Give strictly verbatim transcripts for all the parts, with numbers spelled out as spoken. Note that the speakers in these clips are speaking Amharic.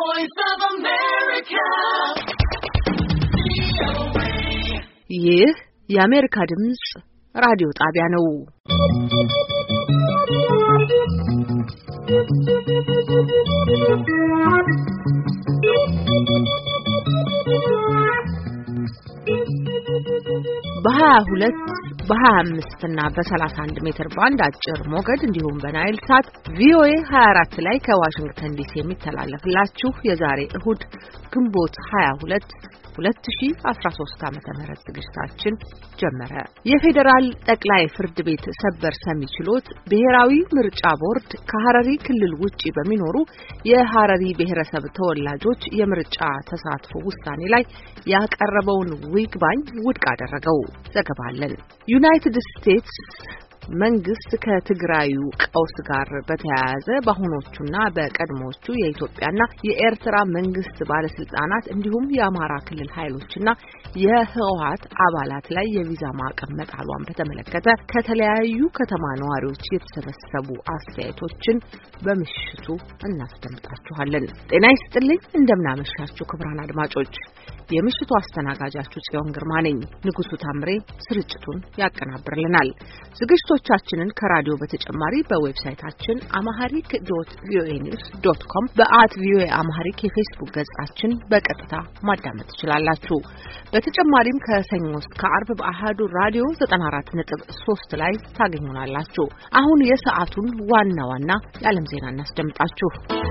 voice of America. ይህ የአሜሪካ ድምጽ ራዲዮ ጣቢያ ነው። በሃያ ሁለት በሃያ አምስት እና በሰላሳ አንድ ሜትር ባንድ አጭር ሞገድ እንዲሁም በናይል ሳት ቪኦኤ ሃያ አራት ላይ ከዋሽንግተን ዲሲ የሚተላለፍላችሁ የዛሬ እሁድ ግንቦት ሃያ ሁለት ሁለት ሺህ አስራ ሶስት ዓመተ ምህረት ዝግጅታችን ጀመረ። የፌደራል ጠቅላይ ፍርድ ቤት ሰበር ሰሚ ችሎት ብሔራዊ ምርጫ ቦርድ ከሐረሪ ክልል ውጪ በሚኖሩ የሐረሪ ብሔረሰብ ተወላጆች የምርጫ ተሳትፎ ውሳኔ ላይ ያቀረበውን ይግባኝ ውድቅ አደረገው። ዘገባ አለን። ዩናይትድ ስቴትስ መንግስት ከትግራዩ ቀውስ ጋር በተያያዘ በአሁኖቹና በቀድሞቹ የኢትዮጵያና የኤርትራ መንግስት ባለስልጣናት እንዲሁም የአማራ ክልል ኃይሎችና የህወሓት አባላት ላይ የቪዛ ማዕቀብ መጣሏን በተመለከተ ከተለያዩ ከተማ ነዋሪዎች የተሰበሰቡ አስተያየቶችን በምሽቱ እናስደምጣችኋለን። ጤና ይስጥልኝ፣ እንደምናመሻችሁ ክቡራን አድማጮች። የምሽቱ አስተናጋጃችሁ ጽዮን ግርማ ነኝ። ንጉሱ ታምሬ ስርጭቱን ያቀናብርልናል። ዝግጅቶቻችንን ከራዲዮ በተጨማሪ በዌብሳይታችን amharic dot voa news dot com በአት ቪኦኤ አምሃሪክ የፌስቡክ ገጻችን በቀጥታ ማዳመጥ ትችላላችሁ። በተጨማሪም ከሰኞ እስከ ዓርብ በአሃዱ ራዲዮ ዘጠና አራት ነጥብ ሶስት ላይ ታገኙናላችሁ። አሁን የሰዓቱን ዋና ዋና የዓለም ዜና እናስደምጣችሁ።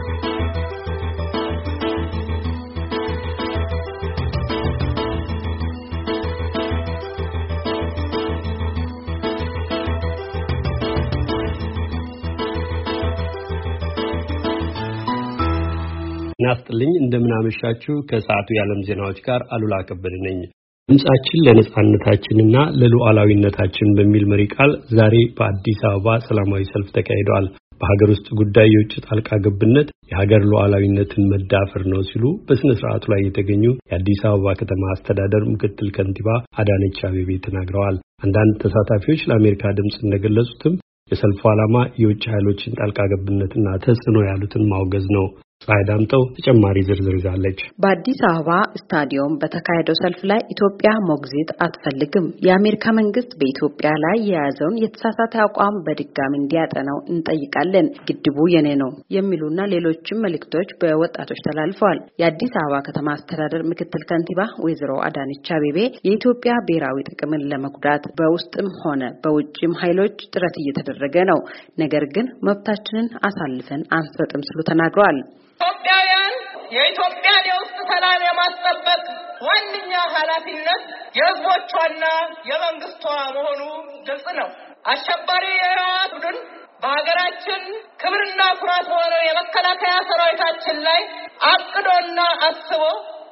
ናፍጥልኝ እንደምናመሻችሁ ከሰዓቱ የዓለም ዜናዎች ጋር አሉላ ከበደ ነኝ። ድምጻችን ለነጻነታችንና ለሉዓላዊነታችን በሚል መሪ ቃል ዛሬ በአዲስ አበባ ሰላማዊ ሰልፍ ተካሂዷል። በሀገር ውስጥ ጉዳይ የውጭ ጣልቃ ገብነት የሀገር ሉዓላዊነትን መዳፈር ነው ሲሉ በስነ ስርዓቱ ላይ የተገኙ የአዲስ አበባ ከተማ አስተዳደር ምክትል ከንቲባ አዳነች አቤቤ ተናግረዋል። አንዳንድ ተሳታፊዎች ለአሜሪካ ድምጽ እንደገለጹትም የሰልፉ ዓላማ የውጭ ኃይሎችን ጣልቃ ገብነትና ተጽዕኖ ያሉትን ማውገዝ ነው። ሳይዳምጠው ተጨማሪ ዝርዝር ይዛለች። በአዲስ አበባ ስታዲየም በተካሄደው ሰልፍ ላይ ኢትዮጵያ ሞግዚት አትፈልግም፣ የአሜሪካ መንግስት በኢትዮጵያ ላይ የያዘውን የተሳሳተ አቋም በድጋሚ እንዲያጠናው እንጠይቃለን፣ ግድቡ የኔ ነው የሚሉና ሌሎችም መልእክቶች በወጣቶች ተላልፈዋል። የአዲስ አበባ ከተማ አስተዳደር ምክትል ከንቲባ ወይዘሮ አዳነች አቤቤ የኢትዮጵያ ብሔራዊ ጥቅምን ለመጉዳት በውስጥም ሆነ በውጭም ኃይሎች ጥረት እየተደረገ ነው፣ ነገር ግን መብታችንን አሳልፈን አንሰጥም ሲሉ ተናግረዋል። ኢትዮጵያውያን የኢትዮጵያን የውስጥ ሰላም የማስጠበቅ ዋነኛ ኃላፊነት የሕዝቦቿና የመንግስቷ መሆኑ ግልጽ ነው። አሸባሪ የህወሓት ቡድን በሀገራችን ክብርና ኩራት በሆነው የመከላከያ ሰራዊታችን ላይ አቅዶና አስቦ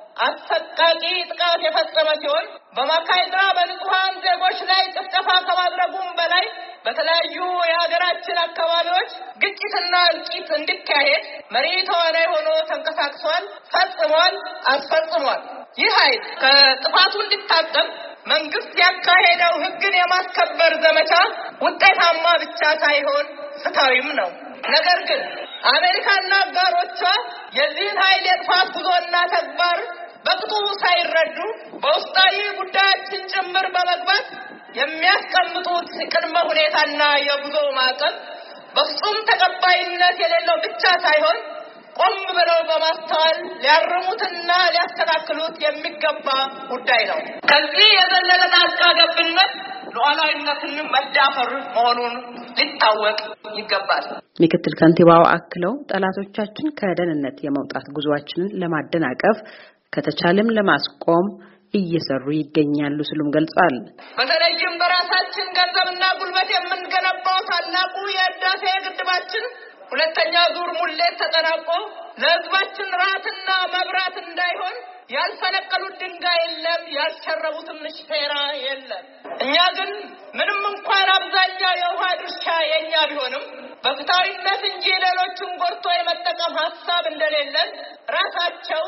አሰቃቂ ጥቃት የፈጸመ ሲሆን በማካይድራ በንጹሃን ዜጎች ላይ ጭፍጨፋ ከማድረጉም በላይ በተለያዩ የሀገራችን አካባቢዎች ግጭትና እልቂት እንዲካሄድ መሪ ተዋናይ ሆኖ ተንቀሳቅሷል፣ ፈጽሟል፣ አስፈጽሟል። ይህ ኃይል ከጥፋቱ እንዲታቀብ መንግስት ያካሄደው ህግን የማስከበር ዘመቻ ውጤታማ ብቻ ሳይሆን ፍትሃዊም ነው። ነገር ግን አሜሪካና አጋሮቿ የዚህን ኃይል የጥፋት ጉዞና ተግባር በቅጡ ሳይረዱ በውስጣዊ ጉዳያችን ጭምር በመግባት የሚያስቀምጡት ቅድመ ሁኔታና የጉዞ ማዕቀብ በፍጹም ተቀባይነት የሌለው ብቻ ሳይሆን ቆም ብለው በማስተዋል ሊያርሙትና ሊያስተካክሉት የሚገባ ጉዳይ ነው። ከዚህ የዘለለ ጣልቃ ገብነት ሉዓላዊነትን መዳፈር መሆኑን ሊታወቅ ይገባል። ምክትል ከንቲባው አክለው ጠላቶቻችን ከደህንነት የመውጣት ጉዟችንን ለማደናቀፍ ከተቻለም ለማስቆም እየሰሩ ይገኛሉ ሲሉም ገልጸዋል። በተለይም በራሳችን ገንዘብና ጉልበት የምንገነባው ታላቁ የህዳሴ ግድባችን ሁለተኛ ዙር ሙሌት ተጠናቆ ለህዝባችን ራትና መብራት እንዳይሆን ያልፈነቀሉት ድንጋይ የለም፣ ያልሸረቡትም ሸራ የለም። እኛ ግን ምንም እንኳን አብዛኛው የውሃ ድርሻ የኛ ቢሆንም በፍትሃዊነት እንጂ ሌሎችን ጎርቶ የመጠቀም ሀሳብ እንደሌለን ራሳቸው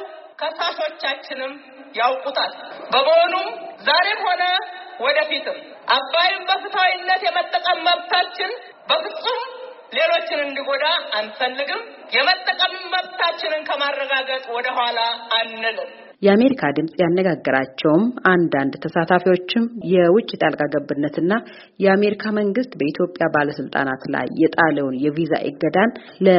ከሳሾቻችንም ያውቁታል። በመሆኑም ዛሬም ሆነ ወደፊትም አባይን በፍትሃዊነት የመጠቀም መብታችን በፍጹም ሌሎችን እንዲጎዳ አንፈልግም። የመጠቀም መብታችንን ከማረጋገጥ ወደ ኋላ አንልም። የአሜሪካ ድምጽ ያነጋገራቸውም አንዳንድ ተሳታፊዎችም የውጭ ጣልቃ ገብነትና የአሜሪካ መንግስት በኢትዮጵያ ባለስልጣናት ላይ የጣለውን የቪዛ እገዳን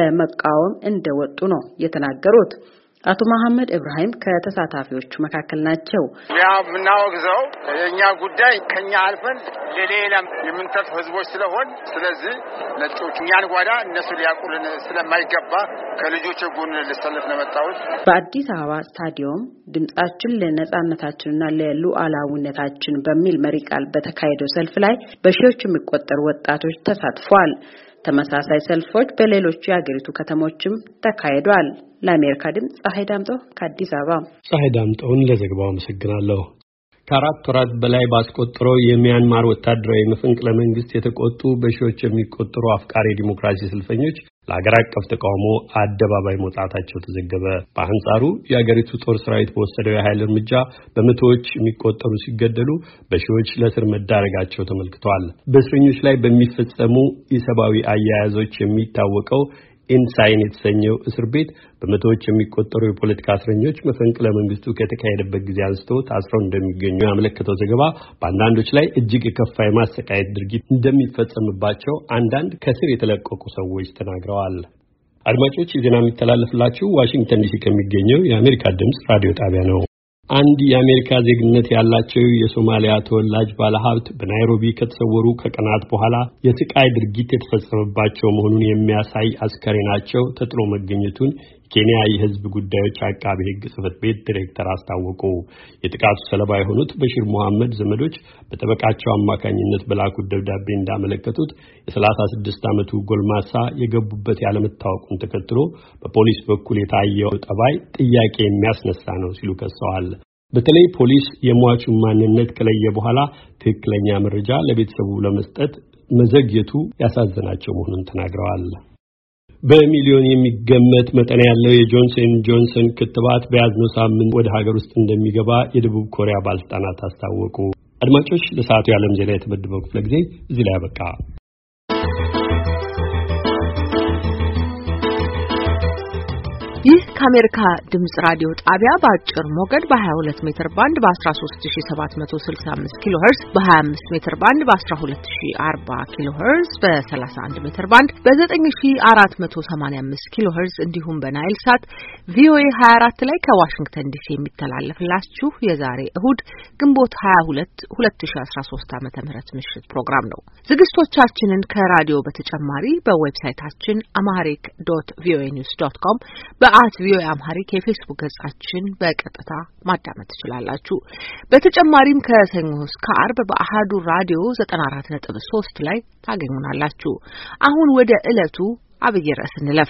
ለመቃወም እንደወጡ ነው የተናገሩት። አቶ መሐመድ ኢብራሂም ከተሳታፊዎቹ መካከል ናቸው። ያው ምናወግዘው የኛ ጉዳይ ከኛ አልፈን ለሌላ የምንተፍ ህዝቦች ስለሆን ስለዚህ ለጮች እኛን ጓዳ እነሱ ሊያቁልን ስለማይገባ ከልጆች ጎን ልሰለፍ ነው መጣሁት። በአዲስ አበባ ስታዲየም ድምጻችን ለነጻነታችንና ለሉዓላዊነታችን በሚል መሪ ቃል በተካሄደው ሰልፍ ላይ በሺዎች የሚቆጠሩ ወጣቶች ተሳትፈዋል። ተመሳሳይ ሰልፎች በሌሎች የሀገሪቱ ከተሞችም ተካሂደዋል። ለአሜሪካ ድምጽ ፀሐይ ዳምጠው ከአዲስ አበባ። ፀሐይ ዳምጠውን ለዘገባው አመሰግናለሁ። ከአራት ወራት በላይ ባስቆጠረው የሚያንማር ወታደራዊ መፈንቅለ መንግስት የተቆጡ በሺዎች የሚቆጠሩ አፍቃሪ ዲሞክራሲ ሰልፈኞች ለሀገር አቀፍ ተቃውሞ አደባባይ መውጣታቸው ተዘገበ። በአንጻሩ የሀገሪቱ ጦር ሰራዊት በወሰደው የኃይል እርምጃ በመቶዎች የሚቆጠሩ ሲገደሉ በሺዎች ለእስር መዳረጋቸው ተመልክቷል። በእስረኞች ላይ በሚፈጸሙ ኢሰብአዊ አያያዞች የሚታወቀው ኢንሳይን የተሰኘው እስር ቤት በመቶዎች የሚቆጠሩ የፖለቲካ እስረኞች መፈንቅለ መንግስቱ ከተካሄደበት ጊዜ አንስቶ ታስረው እንደሚገኙ ያመለከተው ዘገባ በአንዳንዶች ላይ እጅግ የከፋ የማሰቃየት ድርጊት እንደሚፈጸምባቸው አንዳንድ ከስር የተለቀቁ ሰዎች ተናግረዋል። አድማጮች፣ የዜና የሚተላለፍላችሁ ዋሽንግተን ዲሲ ከሚገኘው የአሜሪካ ድምጽ ራዲዮ ጣቢያ ነው። አንድ የአሜሪካ ዜግነት ያላቸው የሶማሊያ ተወላጅ ባለሀብት በናይሮቢ ከተሰወሩ ከቀናት በኋላ የስቃይ ድርጊት የተፈጸመባቸው መሆኑን የሚያሳይ አስከሬናቸው ተጥሎ መገኘቱን ኬንያ የህዝብ ጉዳዮች አቃቤ ሕግ ጽሕፈት ቤት ዳይሬክተር አስታወቁ። የጥቃቱ ሰለባ የሆኑት በሽር መሐመድ ዘመዶች በጠበቃቸው አማካኝነት በላኩት ደብዳቤ እንዳመለከቱት የሰላሳ ስድስት ዓመቱ ጎልማሳ የገቡበት ያለመታወቁን ተከትሎ በፖሊስ በኩል የታየው ጠባይ ጥያቄ የሚያስነሳ ነው ሲሉ ከሰዋል። በተለይ ፖሊስ የሟቹን ማንነት ከለየ በኋላ ትክክለኛ መረጃ ለቤተሰቡ ለመስጠት መዘግየቱ ያሳዘናቸው መሆኑን ተናግረዋል። በሚሊዮን የሚገመት መጠን ያለው የጆንሰን ጆንሰን ክትባት በያዝነው ሳምንት ወደ ሀገር ውስጥ እንደሚገባ የደቡብ ኮሪያ ባለስልጣናት አስታወቁ። አድማጮች፣ ለሰዓቱ የዓለም ዜና የተመደበው ክፍለ ጊዜ እዚህ ላይ አበቃ። ይህ ከአሜሪካ ድምጽ ራዲዮ ጣቢያ በአጭር ሞገድ በ22 ሜትር ባንድ በ13765 ኪሎ ሄርዝ በ25 ሜትር ባንድ በ12040 ኪሎ ሄርዝ በ31 ሜትር ባንድ በ9485 ኪሎ ሄርዝ እንዲሁም በናይል ሳት ቪኦኤ ሃያ አራት ላይ ከዋሽንግተን ዲሲ የሚተላለፍላችሁ የዛሬ እሁድ ግንቦት ሃያ ሁለት ሁለት ሺህ አስራ ሶስት ዓመተ ምህረት ምሽት ፕሮግራም ነው። ዝግጅቶቻችንን ከራዲዮ በተጨማሪ በዌብሳይታችን amharic ዶት ቪኦኤ ኒውስ ዶት ኮም በአት ቪኦኤ አምሃሪክ የፌስቡክ ገጻችን በቀጥታ ማዳመጥ ትችላላችሁ። በተጨማሪም ከሰኞ እስከ ዓርብ በአሃዱ ራዲዮ ዘጠና አራት ነጥብ ሶስት ላይ ታገኙናላችሁ። አሁን ወደ ዕለቱ አብይ ርዕስ እንለፍ።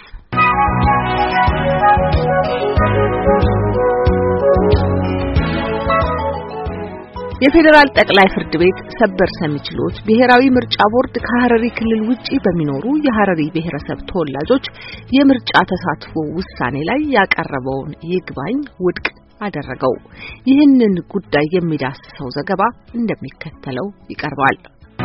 የፌዴራል ጠቅላይ ፍርድ ቤት ሰበር ሰሚ ችሎት ብሔራዊ ምርጫ ቦርድ ከሐረሪ ክልል ውጪ በሚኖሩ የሐረሪ ብሔረሰብ ተወላጆች የምርጫ ተሳትፎ ውሳኔ ላይ ያቀረበውን ይግባኝ ውድቅ አደረገው። ይህንን ጉዳይ የሚዳስሰው ዘገባ እንደሚከተለው ይቀርባል።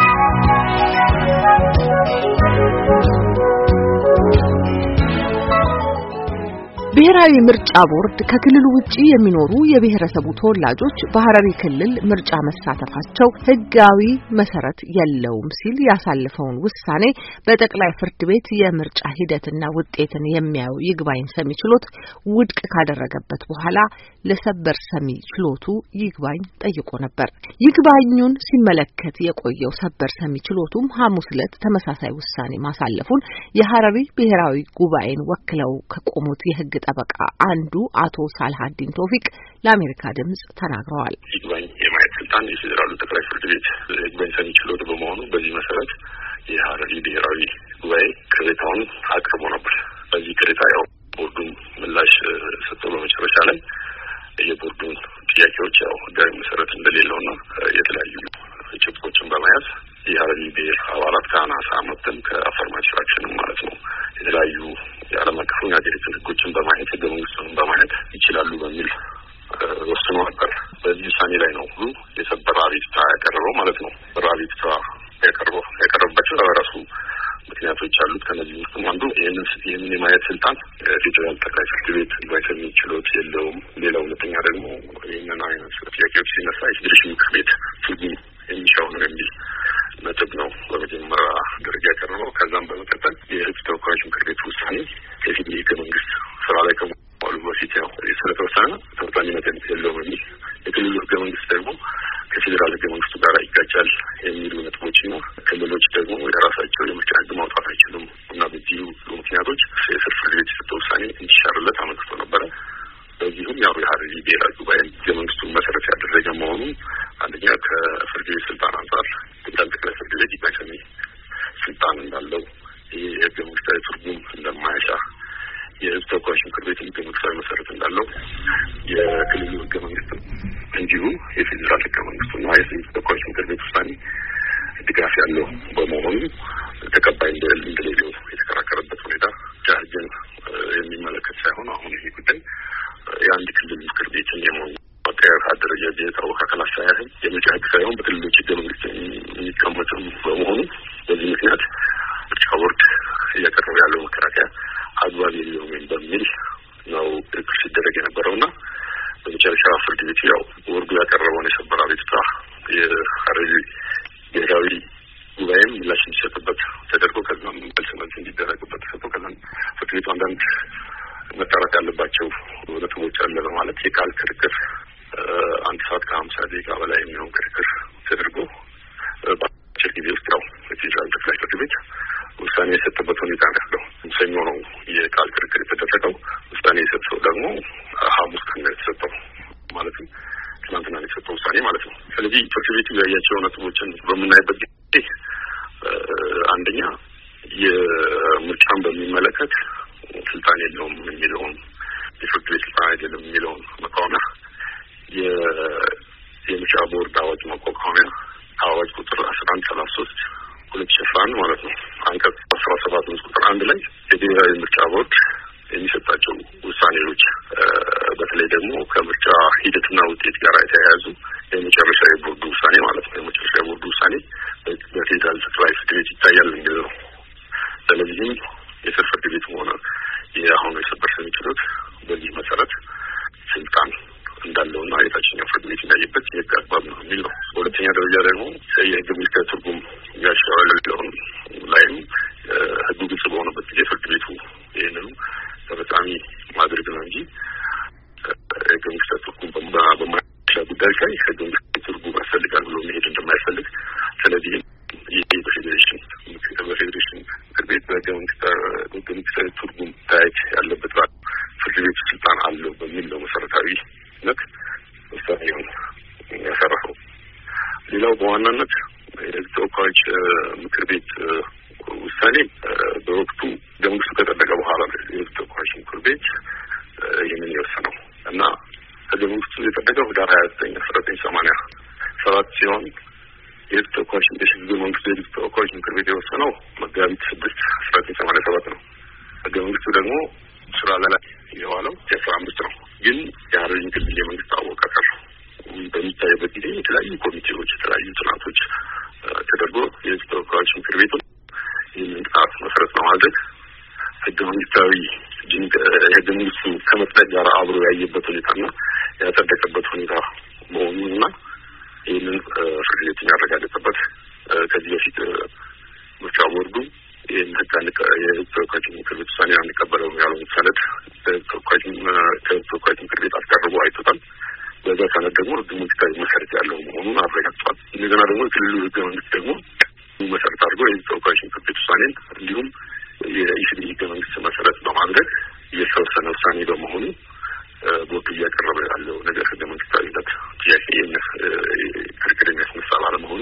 ብሔራዊ ምርጫ ቦርድ ከክልሉ ውጪ የሚኖሩ የብሔረሰቡ ተወላጆች በሐረሪ ክልል ምርጫ መሳተፋቸው ሕጋዊ መሰረት የለውም ሲል ያሳለፈውን ውሳኔ በጠቅላይ ፍርድ ቤት የምርጫ ሂደትና ውጤትን የሚያየው ይግባኝ ሰሚ ችሎት ውድቅ ካደረገበት በኋላ ለሰበር ሰሚ ችሎቱ ይግባኝ ጠይቆ ነበር። ይግባኙን ሲመለከት የቆየው ሰበር ሰሚ ችሎቱም ሐሙስ ዕለት ተመሳሳይ ውሳኔ ማሳለፉን የሐረሪ ብሔራዊ ጉባኤን ወክለው ከቆሙት የሕግ ጠበቃ አንዱ አቶ ሳልሃዲን ቶፊቅ ለአሜሪካ ድምጽ ተናግረዋል። ይግባኝ የማየት ስልጣን የፌዴራሉ ጠቅላይ ፍርድ ቤት ይግባኝ ሰሚ ችሎት በመሆኑ በዚህ መሰረት የሐረሪ ብሔራዊ ጉባኤ ቅሬታውን አቅርቦ ነበር። በዚህ ቅሬታ ያው ቦርዱም ምላሽ ሰጥቶ በመጨረሻ ላይ የቦርዱን ጥያቄዎች ያው ህጋዊ መሰረት እንደሌለውና የተለያዩ ጭብጦችን በመያዝ የሐረሪ ብሔር አባላት ከአናሳ መብትም ከአፈርማቲቭ አክሽንም ማለት ነው የተለያዩ የዓለም አቀፍ የሀገሪቱን ህጎችን በማየት ህገ መንግስቱን በማየት ይችላሉ በሚል ወስኖ ነበር። በዚህ ውሳኔ ላይ ነው ሁሉ የሰበር አቤቱታ ያቀረበው ማለት ነው። አቤቱታ ያቀረበው ያቀረበባቸው ራሱ ምክንያቶች አሉት። ከነዚህ ውስጥ አንዱ ይህንን ይህንን የማየት ስልጣን ችሎት የለውም። ሌላው ሁለተኛ ደግሞ ይህንን አይነት ጥያቄዎች ሲነሳ የፌዴሬሽን ምክር ቤት ትርጉም የሚሻው ነው የሚል ነጥብ ነው በመጀመሪያ ደረጃ ያቀረበው። ከዛም በመቀጠል የህዝብ ተወካዮች ምክር ቤት ውሳኔ ከፊት ህገ መንግስት ስራ ላይ ከመዋሉ በፊት ያው ስለተወሰነ ተፈጻሚነት የለውም የሚል፣ የክልሉ ህገ መንግስት ደግሞ ከፌዴራል ህገ መንግስቱ ጋር ይጋጫል የሚሉ ነጥቦችና ክልሎች ደግሞ የራሳቸው የምርጫ ህግ ማውጣት አይችሉም እና በዚህ ምክንያቶች የስር ፍርድ ቤት የሰጠው ውሳኔ እንዲሻርለት አመልክቶ ነበረ። በዚሁም ያው የሀረሪ ብሔራዊ ጉባኤ ህገ መንግስቱን መሰረት ያደረገ መሆኑን አንደኛ ከፍርድ ቤት ስልጣን አንጻር ፌዴራል ጠቅላይ ፍርድ ቤት ይግባኝ ሰሚ ስልጣን እንዳለው፣ ይህ የህገ መንግስታዊ ትርጉም እንደማያሻ፣ የህዝብ ተወካዮች ምክር ቤት ህገ መንግስታዊ መሰረት እንዳለው፣ የክልሉ ህገ መንግስት እንዲሁ የፌዴራል ህገ መንግስቱና የህዝብ ተወካዮች ምክር ቤት ውሳኔ ድጋፍ ያለው በመሆኑ ተቀባይ እንደሌለው የተከራከረበት ሁኔታ ጃህጅን የሚመለከት ሳይሆን አሁን ይሄ ጉዳይ የአንድ ክልል ምክር ቤትን የመዋቅር አደረጃጀት አወቃቀር አስተያየት የምርጫ ህግ ሳይሆን በክልሎች ህገ መንግስት የሚቀመጥ በመሆኑ በዚህ ምክንያት ምርጫ ቦርድ እያቀረበ ያለው መከራከያ አግባብ የለውም በሚል ነው ክርክር ሲደረግ የነበረውና በመጨረሻ ፍርድ ቤቱ ያው ቦርዱ ያቀረበውን የሰበር አቤቱታ የሀረሪ ብሔራዊ ጉባኤም ምላሽ እንዲሰጥበት ተደርጎ ከዛም መልስ መልስ እንዲደረግበት ተሰጥቶ ከዛም ፍርድ ቤቱ አንዳንድ መጣራት ያለባቸው ነጥቦች አለ በማለት የቃል ክርክር አንድ ሰዓት ከሀምሳ ደቂቃ በላይ የሚሆን ክርክር ተደርጎ በአጭር ጊዜ ውስጥ ያው የፌዴራል ጠቅላይ ፍርድ ቤት ውሳኔ የሰጠበት ሁኔታ ነው ያለው። ሰኞ ነው የቃል ክርክር የተደረገው። ውሳኔ የሰጠው ደግሞ ሐሙስ ቀን ነው የተሰጠው፣ ማለትም ትናንትና ነው የተሰጠው ውሳኔ ማለት ነው። ስለዚህ ፍርድ ቤቱ ያያቸው ነጥቦችን በምናይበት ጊዜ አንደኛ የምርጫን በሚመለከት ስልጣን የለውም የሚለውን፣ የፍርድ ቤት ስልጣን አይደለም የሚለውን መቃወሚያ፣ የምርጫ ቦርድ አዋጅ መቋቋሚያ አዋጅ ቁጥር አስራ አንድ ሰላሳ ሶስት ሁለት ሺህ አስራ አንድ ማለት ነው አንቀጽ አስራ ሰባት ንዑስ ቁጥር አንድ ላይ የብሔራዊ ምርጫ ቦርድ የሚሰጣቸው ውሳኔዎች በተለይ ደግሞ ከምርጫ ሂደትና ውጤት ጋር የተያያዙ የመጨረሻ የቦርዱ ውሳኔ ማለት ነው የመጨረሻ የቦርዱ ውሳኔ በፌዴራል ጠቅላይ ፍርድ ቤት ይታያል እንግዲህ ነው። ስለዚህም የስር ፍርድ ቤት ሆነ የአሁኑ የሰበር ሰሚ ችሎት በዚህ መሰረት ስልጣን እንዳለውና የታችኛው ፍርድ ቤት እንዳይበት የህግ አግባብ ነው የሚል ነው። በሁለተኛ ደረጃ ደግሞ የህግ ምልክት ትርጉም ያሻዋለውን ላይም ህጉ ግልጽ በሆነበት ጊዜ ፍርድ ቤቱ ይህንኑ ተፈጻሚ ማድረግ ነው እንጂ ህግ ምልክት ትርጉም በማያሻ ጉዳይ ላይ ህግ ምልክት ትርጉም ያስፈልጋል ብሎ መሄድ እንደማያስፈልግ፣ ስለዚህ ይህ በፌዴሬሽን በፌዴሬሽን ምክር ቤት በህገ መንግስታዊ ትርጉም ታየት ያለበት ፍርድ ቤቱ ስልጣን አለው በሚል ነው መሰረታዊ ነት ውሳኔውን ያሰራው። ሌላው በዋናነት የህዝብ ተወካዮች ምክር ቤት ውሳኔ በወቅቱ ህገ መንግስቱ ከጸደቀ በኋላ የህዝብ ተወካዮች ምክር ቤት ይህንን የወሰነው እና ህገ መንግስቱ የጸደቀው ህዳር ሀያ ዘጠኝ አስራ ዘጠኝ ሰማንያ ሰባት ሲሆን የህዝብ ተወካዮች ህገ መንግስቱ የህዝብ ተወካዮች ምክር ቤት የወሰነው መጋቢት ስድስት አስራ ዘጠኝ ሰማንያ ሰባት ነው። ህገ መንግስቱ ደግሞ ስራ ላይ የዋለው የአስራ አምስት ነው። ግን የሀረሪ ክልል የመንግስት አወቃቀር በሚታይበት ጊዜ የተለያዩ ኮሚቴዎች የተለያዩ ጥናቶች ተደርጎ የህዝብ ተወካዮች ምክር ቤቱ ይህንን ጥናት መሰረት በማድረግ ህገ መንግስታዊ ህገ መንግስቱ ከመጽደቅ ጋር አብሮ ያየበት ሁኔታና ያጸደቀበት ሁኔታ መሆኑንና ይህንን ፍርድ ቤት ያረጋገጠበት ከዚህ በፊት ምርጫ ቦርዱ ይህን ህግ የህዝብ ተወካዮች ምክር ቤት ውሳኔ አንቀበለው ያለውን ሰነድ ተወካዮች ተወካዮች ምክር ቤት አስቀርቦ አይቶታል። በዛ ሰነድ ደግሞ ህገ መንግስታዊ መሰረት ያለው መሆኑን አረጋግጧል። እንደገና ደግሞ የክልሉ ህገ መንግስት ደግሞ መሰረት አድርጎ የህዝብ ተወካዮች ምክር ቤት ውሳኔን እንዲሁም የኢፌዴሪ ህገ መንግስት መሰረት በማድረግ የተወሰነ ውሳኔ በመሆኑ ቦርዱ እያቀረበ ያለው ነገር ህገ መንግስታዊነት ጥያቄ ክርክር የሚያስነሳ ባለመሆኑ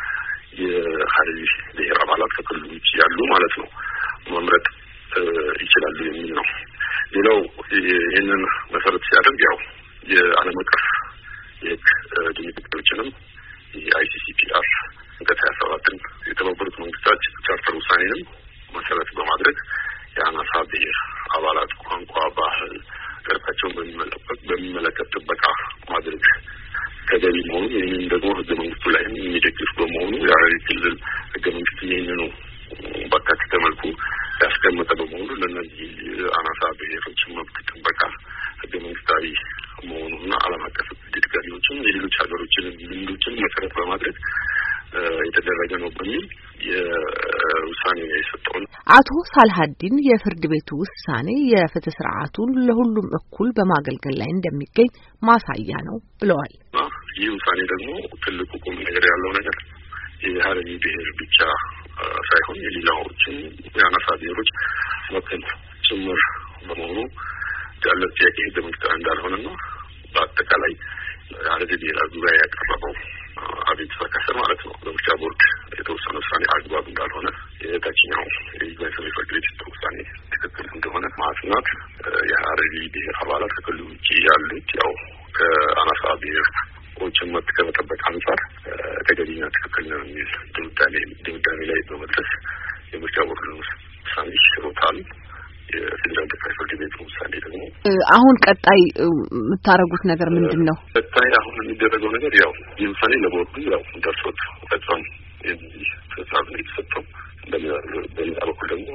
የሀረሪ ብሔር አባላት ከክልሉ ውጭ ያሉ ማለት ነው መምረጥ ይችላሉ የሚል ነው። ሌላው ይህንን መሰረት ሲያደርግ ያው የዓለም አቀፍ የህግ ድንጋጌዎችንም የአይሲሲፒአር አንቀጽ ሀያ ሰባትን የተባበሩት መንግስታት ቻርተር ውሳኔንም መሰረት በማድረግ የአናሳ ብሔር አባላት ቋንቋ፣ ባህል፣ ቅርጻቸውን በሚመለከት ጥበቃ ማድረግ ተገቢ መሆኑ ይህንን ደግሞ ህገ መንግስቱ ላይም የሚደግፍ በመሆኑ የሀረሪ ክልል ህገ መንግስት ይህንኑ ባካተተ መልኩ ያስቀመጠ በመሆኑ ለእነዚህ አናሳ ብሔሮች መብት ጥበቃ ህገ ብሔራዊ መሆኑና ዓለም አቀፍ ድንጋጌዎችን የሌሎች ሀገሮችን ልምዶችን መሰረት በማድረግ የተደረገ ነው በሚል የውሳኔ የሰጠው አቶ ሳልሃዲን የፍርድ ቤቱ ውሳኔ የፍትህ ስርዓቱን ለሁሉም እኩል በማገልገል ላይ እንደሚገኝ ማሳያ ነው ብለዋል። ይህ ውሳኔ ደግሞ ትልቁ ቁም ነገር ያለው ነገር የሀረሪ ብሔር ብቻ ሳይሆን የሌላዎችን የአናሳ ብሔሮች መብት ጭምር በመሆኑ ያለው ጥያቄ ህገ መንግስታዊ እንዳልሆነና በአጠቃላይ ሀረሪ ብሔራዊ ጉባኤ ያቀረበው አቤቱታ ከስር ማለት ነው በምርጫ ቦርድ የተወሰነ ውሳኔ አግባብ እንዳልሆነ የታችኛው የይግባኝ ፍርድ ቤት ውሳኔ ትክክል እንደሆነ ማጽናት የሀረሪ ብሔር አባላት ከክልሉ ውጭ ያሉት ያው ከአናሳ ብሔሮችን መብት ከመጠበቅ አንጻር ተገቢና ትክክል ነው የሚል ድምዳሜ ድምዳሜ ላይ በመድረስ የምርጫ ቦርድ ውሳኔ ሽሮታል። የፌዴራል ጠቅላይ ፍርድ ቤት ውሳኔ ደግሞ አሁን ቀጣይ የምታረጉት ነገር ምንድነው? ቀጣይ አሁን የሚደረገው ነገር ያው ይህ ውሳኔ ለቦርዱ ያው ደርሶት ፈጽሞ የዚህ ተሳብ ነው የተሰጠው። በሌላ በኩል ደግሞ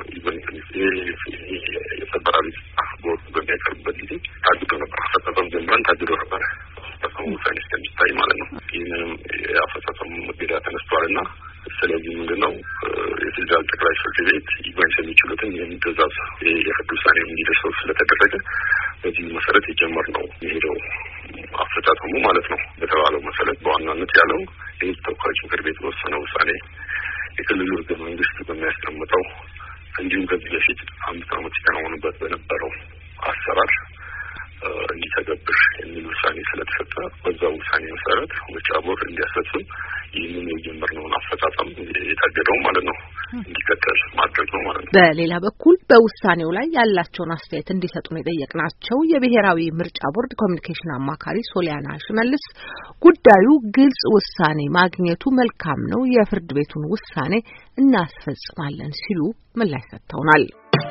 የሰበራ ቤት ቦርዱ በሚያቀርብበት ጊዜ ታግዶ ነበር። አፈጻጸም ጀምረን ታግዶ ነበር ተፈጽሞ ውሳኔ እስከሚታይ ማለት ነው። ይህንም የአፈጻጸም መገዳ ተነስቷልና ስለዚህ ምንድነው የፌዴራል ጠቅላይ ፍርድ ቤት ይግባኝ የሚችሉትን የምትዛዝ የፍርድ ውሳኔ እንዲደርሰው ስለተደረገ በዚህ መሰረት የጀመርነው የሄደው አፈጻጸሙ ማለት ነው። በተባለው መሰረት በዋናነት ያለው የህዝብ ተወካዮች ምክር ቤት በወሰነው ውሳኔ የክልሉ ህገ መንግስት በሚያስቀምጠው እንዲሁም ከዚህ በፊት አምስት ዓመት ሲከናወንበት በነበረው አሰራር እንዲተገብር የሚል ውሳኔ ስለተሰጠ በዛው ውሳኔ መሰረት ምርጫ ቦርድ እንዲያስፈጽም ይህንን የጀመርነውን አፈጻጸም የታገደው ማለት ነው እንዲቀጥል ማድረግ ነው ማለት ነው። በሌላ በኩል በውሳኔው ላይ ያላቸውን አስተያየት እንዲሰጡን የጠየቅናቸው የብሔራዊ ምርጫ ቦርድ ኮሚኒኬሽን አማካሪ ሶሊያና ሽመልስ ጉዳዩ ግልጽ ውሳኔ ማግኘቱ መልካም ነው፣ የፍርድ ቤቱን ውሳኔ እናስፈጽማለን ሲሉ ምላሽ ሰጥተውናል።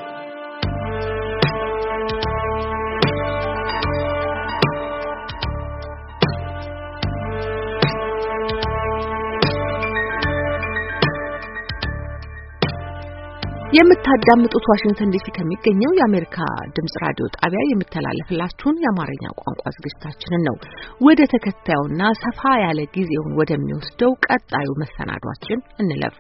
የምታዳምጡት ዋሽንግተን ዲሲ ከሚገኘው የአሜሪካ ድምጽ ራዲዮ ጣቢያ የሚተላለፍላችሁን የአማርኛ ቋንቋ ዝግጅታችንን ነው። ወደ ተከታዩና ሰፋ ያለ ጊዜውን ወደሚወስደው ቀጣዩ መሰናዷችን እንለፍ።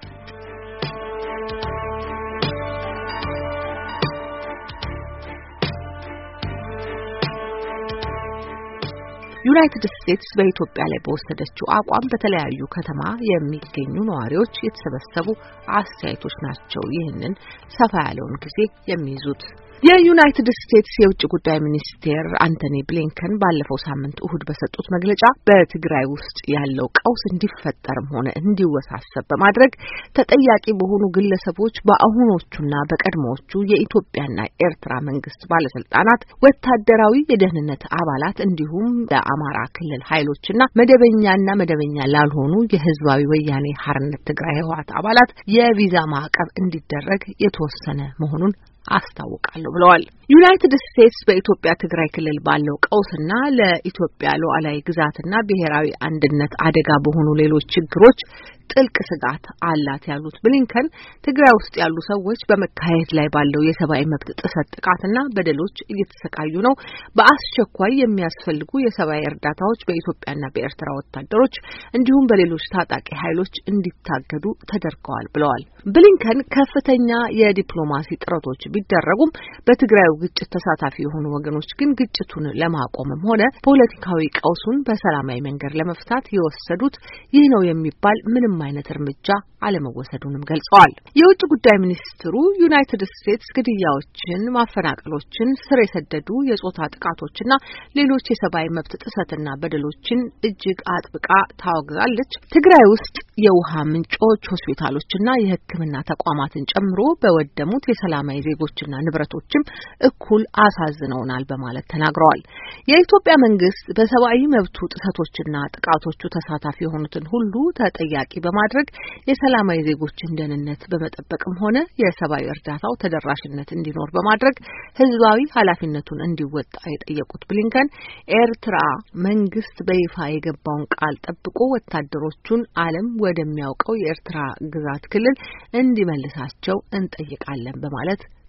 ዩናይትድ ስቴትስ በኢትዮጵያ ላይ በወሰደችው አቋም በተለያዩ ከተማ የሚገኙ ነዋሪዎች የተሰበሰቡ አስተያየቶች ናቸው ይህንን ሰፋ ያለውን ጊዜ የሚይዙት። የዩናይትድ ስቴትስ የውጭ ጉዳይ ሚኒስቴር አንቶኒ ብሊንከን ባለፈው ሳምንት እሁድ በሰጡት መግለጫ በትግራይ ውስጥ ያለው ቀውስ እንዲፈጠርም ሆነ እንዲወሳሰብ በማድረግ ተጠያቂ በሆኑ ግለሰቦች በአሁኖቹና በቀድሞዎቹ የኢትዮጵያና ኤርትራ መንግስት ባለስልጣናት፣ ወታደራዊ የደህንነት አባላት እንዲሁም የአማራ ክልል ኃይሎችና መደበኛና መደበኛ ላልሆኑ የህዝባዊ ወያኔ ሓርነት ትግራይ ህወሓት አባላት የቪዛ ማዕቀብ እንዲደረግ የተወሰነ መሆኑን አስታውቃለሁ ብለዋል። ዩናይትድ ስቴትስ በኢትዮጵያ ትግራይ ክልል ባለው ቀውስና ለኢትዮጵያ ሉዓላዊ ግዛትና ብሔራዊ አንድነት አደጋ በሆኑ ሌሎች ችግሮች ጥልቅ ስጋት አላት ያሉት ብሊንከን ትግራይ ውስጥ ያሉ ሰዎች በመካሄድ ላይ ባለው የሰብአዊ መብት ጥሰት ጥቃትና በደሎች እየተሰቃዩ ነው፣ በአስቸኳይ የሚያስፈልጉ የሰብአዊ እርዳታዎች በኢትዮጵያና በኤርትራ ወታደሮች እንዲሁም በሌሎች ታጣቂ ኃይሎች እንዲታገዱ ተደርገዋል ብለዋል። ብሊንከን ከፍተኛ የዲፕሎማሲ ጥረቶች ቢደረጉም በትግራዩ ግጭት ተሳታፊ የሆኑ ወገኖች ግን ግጭቱን ለማቆምም ሆነ ፖለቲካዊ ቀውሱን በሰላማዊ መንገድ ለመፍታት የወሰዱት ይህ ነው የሚባል ምንም አይነት እርምጃ አለመወሰዱንም ገልጸዋል። የውጭ ጉዳይ ሚኒስትሩ ዩናይትድ ስቴትስ ግድያዎችን፣ ማፈናቀሎችን፣ ስር የሰደዱ የጾታ ጥቃቶችና ሌሎች የሰብአዊ መብት ጥሰትና በደሎችን እጅግ አጥብቃ ታወግዛለች። ትግራይ ውስጥ የውሃ ምንጮች፣ ሆስፒታሎችና የሕክምና ተቋማትን ጨምሮ በወደሙት የሰላማዊ ዜጎችና ንብረቶችም እኩል አሳዝነውናል በማለት ተናግረዋል። የኢትዮጵያ መንግስት በሰብአዊ መብቱ ጥሰቶችና ጥቃቶቹ ተሳታፊ የሆኑትን ሁሉ ተጠያቂ በማድረግ የሰላማዊ ዜጎችን ደህንነት በመጠበቅም ሆነ የሰብአዊ እርዳታው ተደራሽነት እንዲኖር በማድረግ ህዝባዊ ኃላፊነቱን እንዲወጣ የጠየቁት ብሊንከን ኤርትራ መንግስት በይፋ የገባውን ቃል ጠብቆ ወታደሮቹን ዓለም ወደሚያውቀው የኤርትራ ግዛት ክልል እንዲመልሳቸው እንጠይቃለን በማለት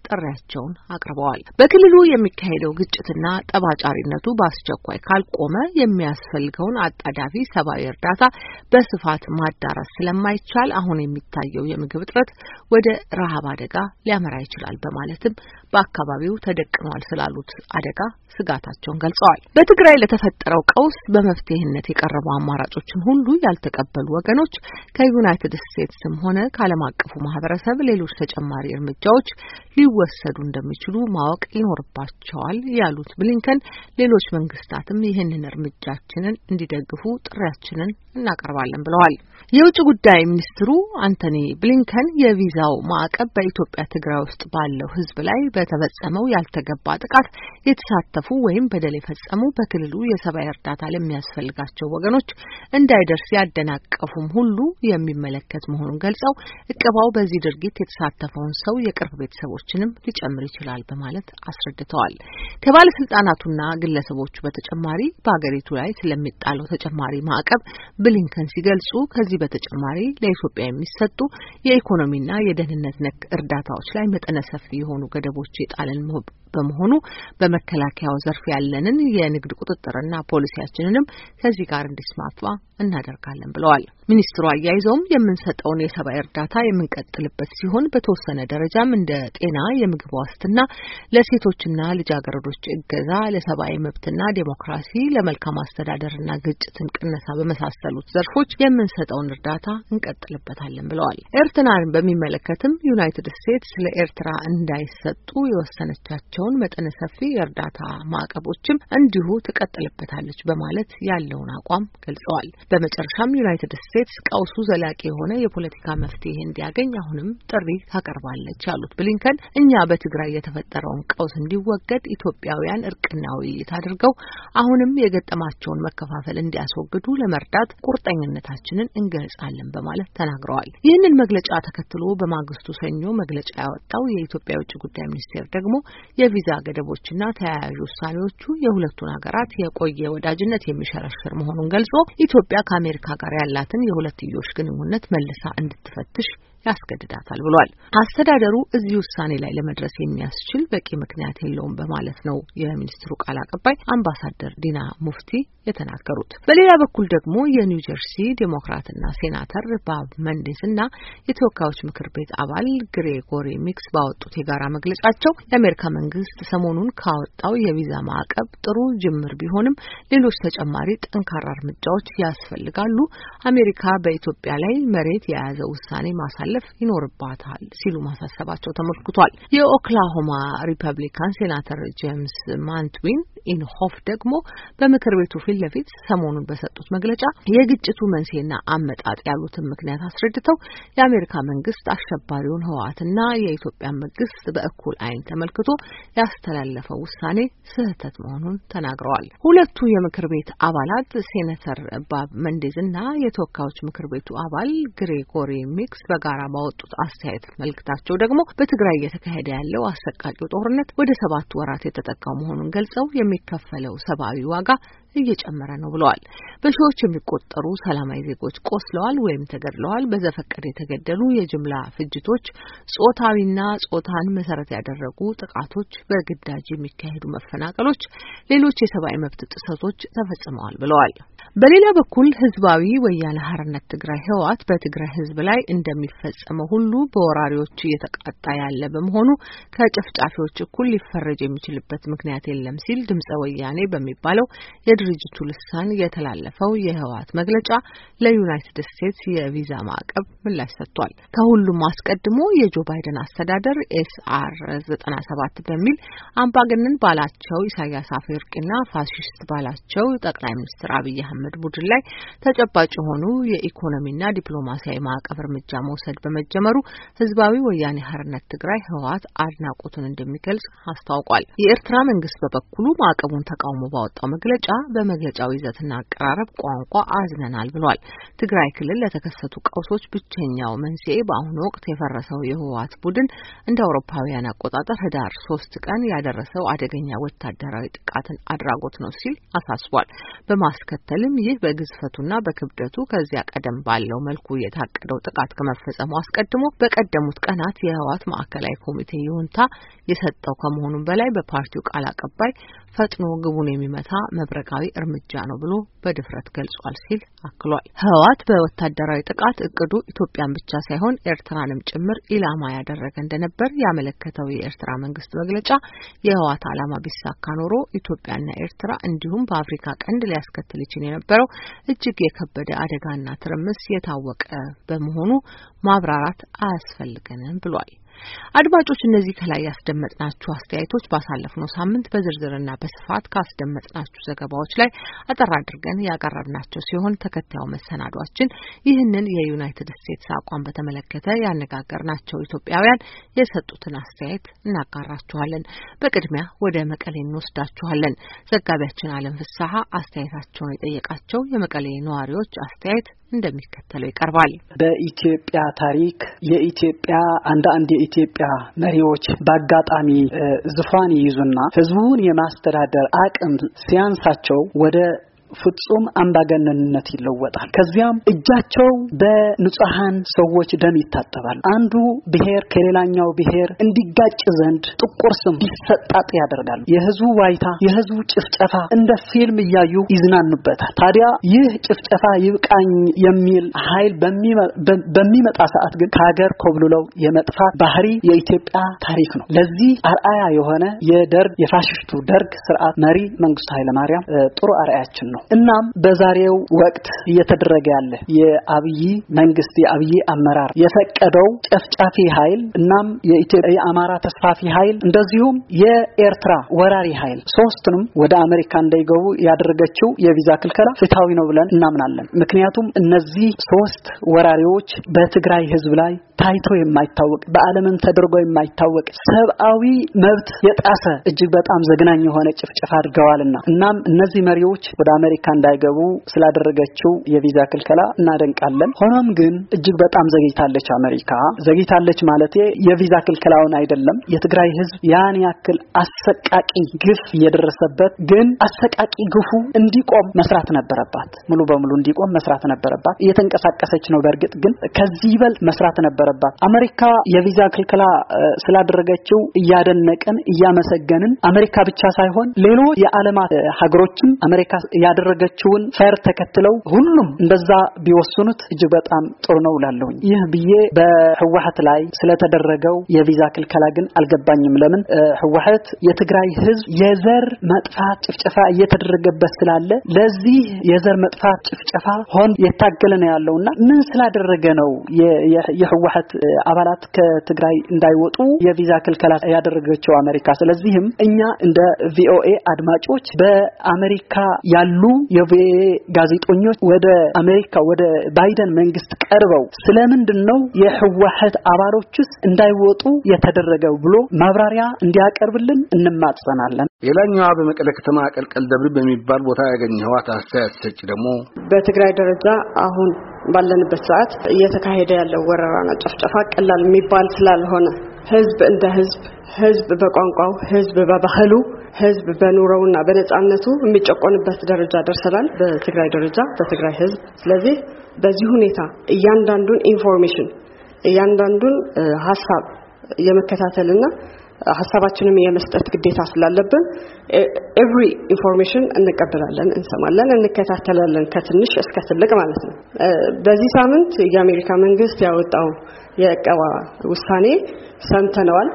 ጥሪያቸውን አቅርበዋል። በክልሉ የሚካሄደው ግጭትና ጠባጫሪነቱ በአስቸኳይ ካልቆመ የሚያስፈልገውን አጣዳፊ ሰብአዊ እርዳታ በስፋት ማዳረስ ስለማይቻል አሁን የሚታየው የምግብ እጥረት ወደ ረሃብ አደጋ ሊያመራ ይችላል በማለትም በአካባቢው ተደቅኗል ስላሉት አደጋ ስጋታቸውን ገልጸዋል። በትግራይ ለተፈጠረው ቀውስ በመፍትሄነት የቀረቡ አማራጮችን ሁሉ ያልተቀበሉ ወገኖች ከዩናይትድ ስቴትስም ሆነ ከዓለም አቀፉ ማህበረሰብ ሌሎች ተጨማሪ እርምጃዎች ሊወሰዱ እንደሚችሉ ማወቅ ይኖርባቸዋል ያሉት ብሊንከን ሌሎች መንግስታትም ይህንን እርምጃችንን እንዲደግፉ ጥሪያችንን እናቀርባለን ብለዋል። የውጭ ጉዳይ ሚኒስትሩ አንቶኒ ብሊንከን የቪዛው ማዕቀብ በኢትዮጵያ ትግራይ ውስጥ ባለው ሕዝብ ላይ በተፈጸመው ያልተገባ ጥቃት የተሳተፉ ወይም በደል የፈጸሙ በክልሉ የሰብአዊ እርዳታ ለሚያስፈልጋቸው ወገኖች እንዳይደርስ ያደናቀፉም ሁሉ የሚመለከት መሆኑን ገልጸው እቀባው በዚህ ድርጊት የተሳተፈውን ሰው የቅርብ ቤተሰቦችንም ሊጨምር ይችላል በማለት አስረድተዋል። ከባለስልጣናቱና ግለሰቦቹ በተጨማሪ በአገሪቱ ላይ ስለሚጣለው ተጨማሪ ማዕቀብ ብሊንከን ሲገልጹ ከዚህ በተጨማሪ ለኢትዮጵያ የሚሰጡ የኢኮኖሚና የደህንነት ነክ እርዳታዎች ላይ መጠነ ሰፊ የሆኑ ገደቦች የጣለን በመሆኑ በመከላከያው ዘርፍ ያለንን የንግድ ቁጥጥርና ፖሊሲያችንንም ከዚህ ጋር እንዲስማማ እናደርጋለን ብለዋል። ሚኒስትሩ አያይዘውም የምንሰጠውን የሰብአዊ እርዳታ የምንቀጥልበት ሲሆን በተወሰነ ደረጃም እንደ ጤና፣ የምግብ ዋስትና፣ ለሴቶችና ልጃገረዶች እገዛ፣ ለሰብአዊ መብትና ዴሞክራሲ፣ ለመልካም አስተዳደርና ግጭትን ቅነሳ በመሳሰሉት ዘርፎች የምንሰጠውን እርዳታ እንቀጥልበታለን ብለዋል። ኤርትራን በሚመለከትም ዩናይትድ ስቴትስ ለኤርትራ እንዳይሰጡ የወሰነቻቸው መጠነ ሰፊ የእርዳታ ማዕቀቦችም እንዲሁ ትቀጥልበታለች በማለት ያለውን አቋም ገልጸዋል። በመጨረሻም ዩናይትድ ስቴትስ ቀውሱ ዘላቂ የሆነ የፖለቲካ መፍትሄ እንዲያገኝ አሁንም ጥሪ ታቀርባለች ያሉት ብሊንከን እኛ በትግራይ የተፈጠረውን ቀውስ እንዲወገድ ኢትዮጵያውያን እርቅና ውይይት አድርገው አሁንም የገጠማቸውን መከፋፈል እንዲያስወግዱ ለመርዳት ቁርጠኝነታችንን እንገልጻለን በማለት ተናግረዋል። ይህንን መግለጫ ተከትሎ በማግስቱ ሰኞ መግለጫ ያወጣው የኢትዮጵያ የውጭ ጉዳይ ሚኒስቴር ደግሞ የቪዛ ገደቦችና ተያያዥ ውሳኔዎቹ የሁለቱን ሀገራት የቆየ ወዳጅነት የሚሸረሽር መሆኑን ገልጾ ኢትዮጵያ ከአሜሪካ ጋር ያላትን የሁለትዮሽ ግንኙነት መልሳ እንድትፈትሽ ያስገድዳታል ብሏል። አስተዳደሩ እዚህ ውሳኔ ላይ ለመድረስ የሚያስችል በቂ ምክንያት የለውም በማለት ነው የሚኒስትሩ ቃል አቀባይ አምባሳደር ዲና ሙፍቲ የተናገሩት። በሌላ በኩል ደግሞ የኒው ጀርሲ ዴሞክራትና ሴናተር ባብ መንዴስና የተወካዮች ምክር ቤት አባል ግሬጎሪ ሚክስ ባወጡት የጋራ መግለጫቸው የአሜሪካ መንግስት ሰሞኑን ካወጣው የቪዛ ማዕቀብ ጥሩ ጅምር ቢሆንም ሌሎች ተጨማሪ ጠንካራ እርምጃዎች ያስፈልጋሉ፣ አሜሪካ በኢትዮጵያ ላይ መሬት የያዘ ውሳኔ ማሳለፍ ይኖርባታል ሲሉ ማሳሰባቸው ተመልክቷል። የኦክላሆማ ሪፐብሊካን ሴናተር ጄምስ ማንትዊን ኢንሆፍ ደግሞ በምክር ቤቱ ፊት ለፊት ሰሞኑን በሰጡት መግለጫ የግጭቱ መንስኤና አመጣጥ ያሉትን ምክንያት አስረድተው የአሜሪካ መንግስት አሸባሪውን ህወሓትና የኢትዮጵያ መንግስት በእኩል አይን ተመልክቶ ያስተላለፈው ውሳኔ ስህተት መሆኑን ተናግረዋል። ሁለቱ የምክር ቤት አባላት ሴናተር ባብ መንዴዝና የተወካዮች ምክር ቤቱ አባል ግሬጎሪ ሚክስ በጋራ ባወጡት አስተያየት መልእክታቸው ደግሞ በትግራይ እየተካሄደ ያለው አሰቃቂው ጦርነት ወደ ሰባት ወራት የተጠቃው መሆኑን ገልጸው የሚከፈለው ሰብአዊ ዋጋ እየጨመረ ነው ብለዋል። በሺዎች የሚቆጠሩ ሰላማዊ ዜጎች ቆስለዋል ወይም ተገድለዋል። በዘፈቀደ የተገደሉ የጅምላ ፍጅቶች፣ ጾታዊና ጾታን መሰረት ያደረጉ ጥቃቶች፣ በግዳጅ የሚካሄዱ መፈናቀሎች፣ ሌሎች የሰብአዊ መብት ጥሰቶች ተፈጽመዋል ብለዋል። በሌላ በኩል ህዝባዊ ወያነ ሓርነት ትግራይ ህወሓት በትግራይ ህዝብ ላይ እንደሚፈጸመው ሁሉ በወራሪዎች እየተቃጣ ያለ በመሆኑ ከጨፍጫፊዎች እኩል ሊፈረጅ የሚችልበት ምክንያት የለም ሲል ድምጸ ወያኔ በሚባለው የድርጅቱ ልሳን የተላለፈው የህወሓት መግለጫ ለዩናይትድ ስቴትስ የቪዛ ማዕቀብ ምላሽ ሰጥቷል። ከሁሉም አስቀድሞ የጆ ባይደን አስተዳደር ኤስ አር ዘጠና ሰባት በሚል አምባገነን ባላቸው ኢሳያስ አፈወርቂና ፋሺስት ባላቸው ጠቅላይ ሚኒስትር አብይ አህመድ ቡድን ላይ ተጨባጭ የሆኑ የኢኮኖሚና ዲፕሎማሲያዊ ማዕቀብ እርምጃ መውሰድ በመጀመሩ ህዝባዊ ወያኔ ሓርነት ትግራይ ህወሓት አድናቆቱን እንደሚገልጽ አስታውቋል። የኤርትራ መንግስት በበኩሉ ማዕቀቡን ተቃውሞ ባወጣው መግለጫ በመግለጫው ይዘትና አቀራረብ ቋንቋ አዝነናል ብሏል። ትግራይ ክልል ለተከሰቱ ቀውሶች ብቸኛው መንስኤ በአሁኑ ወቅት የፈረሰው የህወሓት ቡድን እንደ አውሮፓውያን አቆጣጠር ህዳር ሶስት ቀን ያደረሰው አደገኛ ወታደራዊ ጥቃትን አድራጎት ነው ሲል አሳስቧል። በማስከተልም ቢሆንም ይህ በግዝፈቱና በክብደቱ ከዚያ ቀደም ባለው መልኩ የታቀደው ጥቃት ከመፈጸሙ አስቀድሞ በቀደሙት ቀናት የህወሓት ማዕከላዊ ኮሚቴ ይሁንታ የሰጠው ከመሆኑም በላይ በፓርቲው ቃል አቀባይ ፈጥኖ ግቡን የሚመታ መብረቃዊ እርምጃ ነው ብሎ በድፍረት ገልጿል ሲል አክሏል። ህወሓት በወታደራዊ ጥቃት እቅዱ ኢትዮጵያን ብቻ ሳይሆን ኤርትራንም ጭምር ኢላማ ያደረገ እንደነበር ያመለከተው የኤርትራ መንግስት መግለጫ የህወሓት ዓላማ ቢሳካ ኖሮ ኢትዮጵያና ኤርትራ እንዲሁም በአፍሪካ ቀንድ ሊያስከትል ይችል የነበረው እጅግ የከበደ አደጋና ትርምስ የታወቀ በመሆኑ ማብራራት አያስፈልገንም ብሏል። አድማጮች እነዚህ ከላይ ያስደመጥናችሁ አስተያየቶች ባሳለፍነው ሳምንት በዝርዝርና በስፋት ካስደመጥናችሁ ዘገባዎች ላይ አጠር አድርገን ያቀረብናቸው ሲሆን ተከታዩ መሰናዷችን ይህንን የዩናይትድ ስቴትስ አቋም በተመለከተ ያነጋገርናቸው ኢትዮጵያውያን የሰጡትን አስተያየት እናጋራችኋለን። በቅድሚያ ወደ መቀሌ እንወስዳችኋለን። ዘጋቢያችን አለም ፍሳሐ አስተያየታቸውን የጠየቃቸው የመቀሌ ነዋሪዎች አስተያየት እንደሚከተለው ይቀርባል። በኢትዮጵያ ታሪክ የኢትዮጵያ አንድ አንድ የኢትዮጵያ መሪዎች በአጋጣሚ ዙፋን ይይዙና ህዝቡን የማስተዳደር አቅም ሲያንሳቸው ወደ ፍጹም አምባገነንነት ይለወጣል። ከዚያም እጃቸው በንጹሃን ሰዎች ደም ይታጠባል። አንዱ ብሔር ከሌላኛው ብሔር እንዲጋጭ ዘንድ ጥቁር ስም ይሰጣጥ ያደርጋል። የህዝቡ ዋይታ፣ የህዝቡ ጭፍጨፋ እንደ ፊልም እያዩ ይዝናኑበታል። ታዲያ ይህ ጭፍጨፋ ይብቃኝ የሚል ኃይል በሚመጣ ሰዓት ግን ከሀገር ኮብልለው የመጥፋት ባህሪ የኢትዮጵያ ታሪክ ነው። ለዚህ አርአያ የሆነ የደርግ የፋሽስቱ ደርግ ስርዓት መሪ መንግስቱ ኃይለማርያም ጥሩ አርአያችን ነው። እናም በዛሬው ወቅት እየተደረገ ያለ የአብይ መንግስት የአብይ አመራር የፈቀደው ጨፍጫፊ ኃይል እናም የኢትዮጵያ የአማራ ተስፋፊ ኃይል እንደዚሁም የኤርትራ ወራሪ ኃይል ሶስቱንም ወደ አሜሪካ እንዳይገቡ ያደረገችው የቪዛ ክልከላ ፍትሃዊ ነው ብለን እናምናለን። ምክንያቱም እነዚህ ሶስት ወራሪዎች በትግራይ ህዝብ ላይ ታይቶ የማይታወቅ በዓለምም ተደርጎ የማይታወቅ ሰብአዊ መብት የጣሰ እጅግ በጣም ዘግናኝ የሆነ ጭፍጨፋ አድርገዋልና እናም እነዚህ መሪዎች ወደ አሜሪካ እንዳይገቡ ስላደረገችው የቪዛ ክልከላ እናደንቃለን። ሆኖም ግን እጅግ በጣም ዘግይታለች። አሜሪካ ዘግይታለች ማለት የቪዛ ክልከላውን አይደለም የትግራይ ህዝብ ያን ያክል አሰቃቂ ግፍ እየደረሰበት ግን አሰቃቂ ግፉ እንዲቆም መስራት ነበረባት። ሙሉ በሙሉ እንዲቆም መስራት ነበረባት። እየተንቀሳቀሰች ነው። በእርግጥ ግን ከዚህ ይበልጥ መስራት ነበረባት። አሜሪካ የቪዛ ክልከላ ስላደረገችው እያደነቀን እያመሰገንን አሜሪካ ብቻ ሳይሆን ሌሎች የዓለም ሀገሮችም አሜሪካ ያደረገችውን ፈር ተከትለው ሁሉም እንደዛ ቢወስኑት እጅግ በጣም ጥሩ ነው እላለሁ። ይህ ብዬ በህወሓት ላይ ስለተደረገው የቪዛ ክልከላ ግን አልገባኝም። ለምን ህወሓት የትግራይ ህዝብ የዘር መጥፋት ጭፍጨፋ እየተደረገበት ስላለ ለዚህ የዘር መጥፋት ጭፍጨፋ ሆን የታገለ ነው ያለውና ምን ስላደረገ ነው የህወሓት አባላት ከትግራይ እንዳይወጡ የቪዛ ክልከላ ያደረገችው አሜሪካ? ስለዚህም እኛ እንደ ቪኦኤ አድማጮች በአሜሪካ ያሉ የቪኦኤ ጋዜጠኞች ወደ አሜሪካ ወደ ባይደን መንግስት ቀርበው ስለምንድነው የህወሓት አባሎችስ እንዳይወጡ የተደረገው ብሎ ማብራሪያ እንዲያቀርብልን እንማጸናለን። ሌላኛው በመቀለ ከተማ ቀልቀል ደብር በሚባል ቦታ ያገኘው አስተያየት ሰጪ ደግሞ በትግራይ ደረጃ አሁን ባለንበት ሰዓት እየተካሄደ ያለው ወረራና ጨፍጨፋ ቀላል የሚባል ስላልሆነ ህዝብ እንደ ህዝብ ህዝብ በቋንቋው ህዝብ በባህሉ ህዝብ በኑሮውና በነጻነቱ የሚጨቆንበት ደረጃ ደርሰናል በትግራይ ደረጃ በትግራይ ህዝብ። ስለዚህ በዚህ ሁኔታ እያንዳንዱን ኢንፎርሜሽን እያንዳንዱን ሐሳብ የመከታተልና ሐሳባችንን የመስጠት ግዴታ ስላለብን ኤቭሪ ኢንፎርሜሽን እንቀበላለን፣ እንሰማለን፣ እንከታተላለን ከትንሽ እስከ ትልቅ ማለት ነው። በዚህ ሳምንት የአሜሪካ መንግስት ያወጣው የቀባ ውሳኔ ሰምተነዋል።